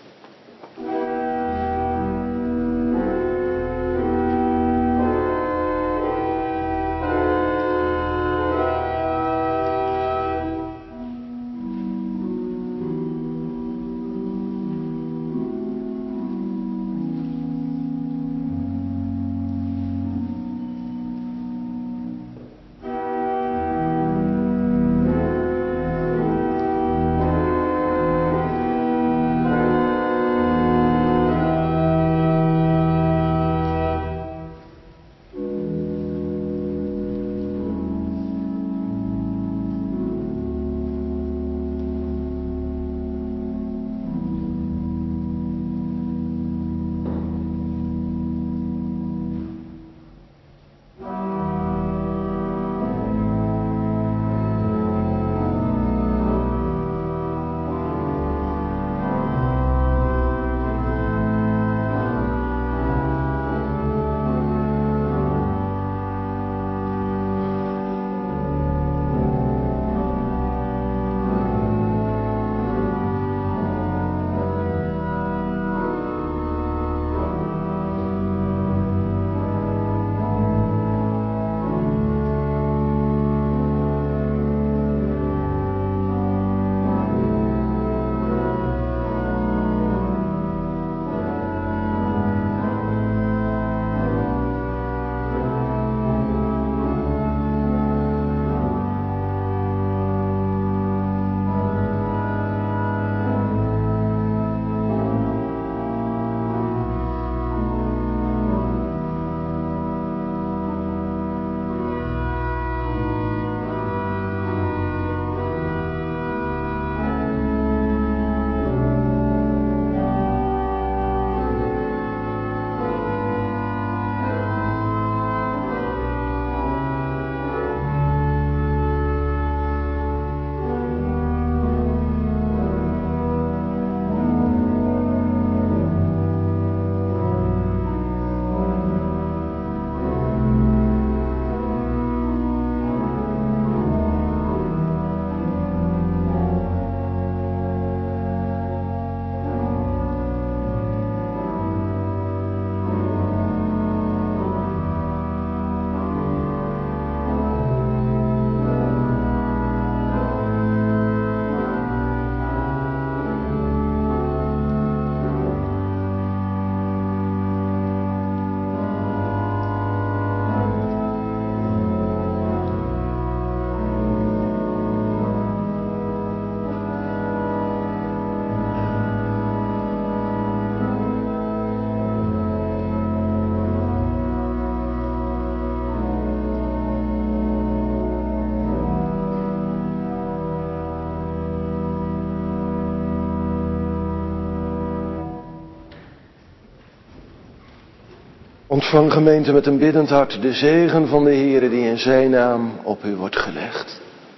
Ontvang gemeente met een biddend hart de zegen van de Heere die in zijn naam op u wordt gelegd.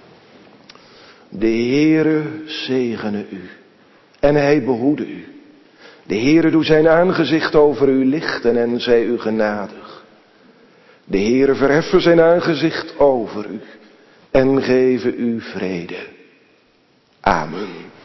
De Heere zegene u en hij behoede u. De Heere doe zijn aangezicht over u lichten en zij u genadig. De Heere verheffen zijn aangezicht over u en geven u vrede. Amen.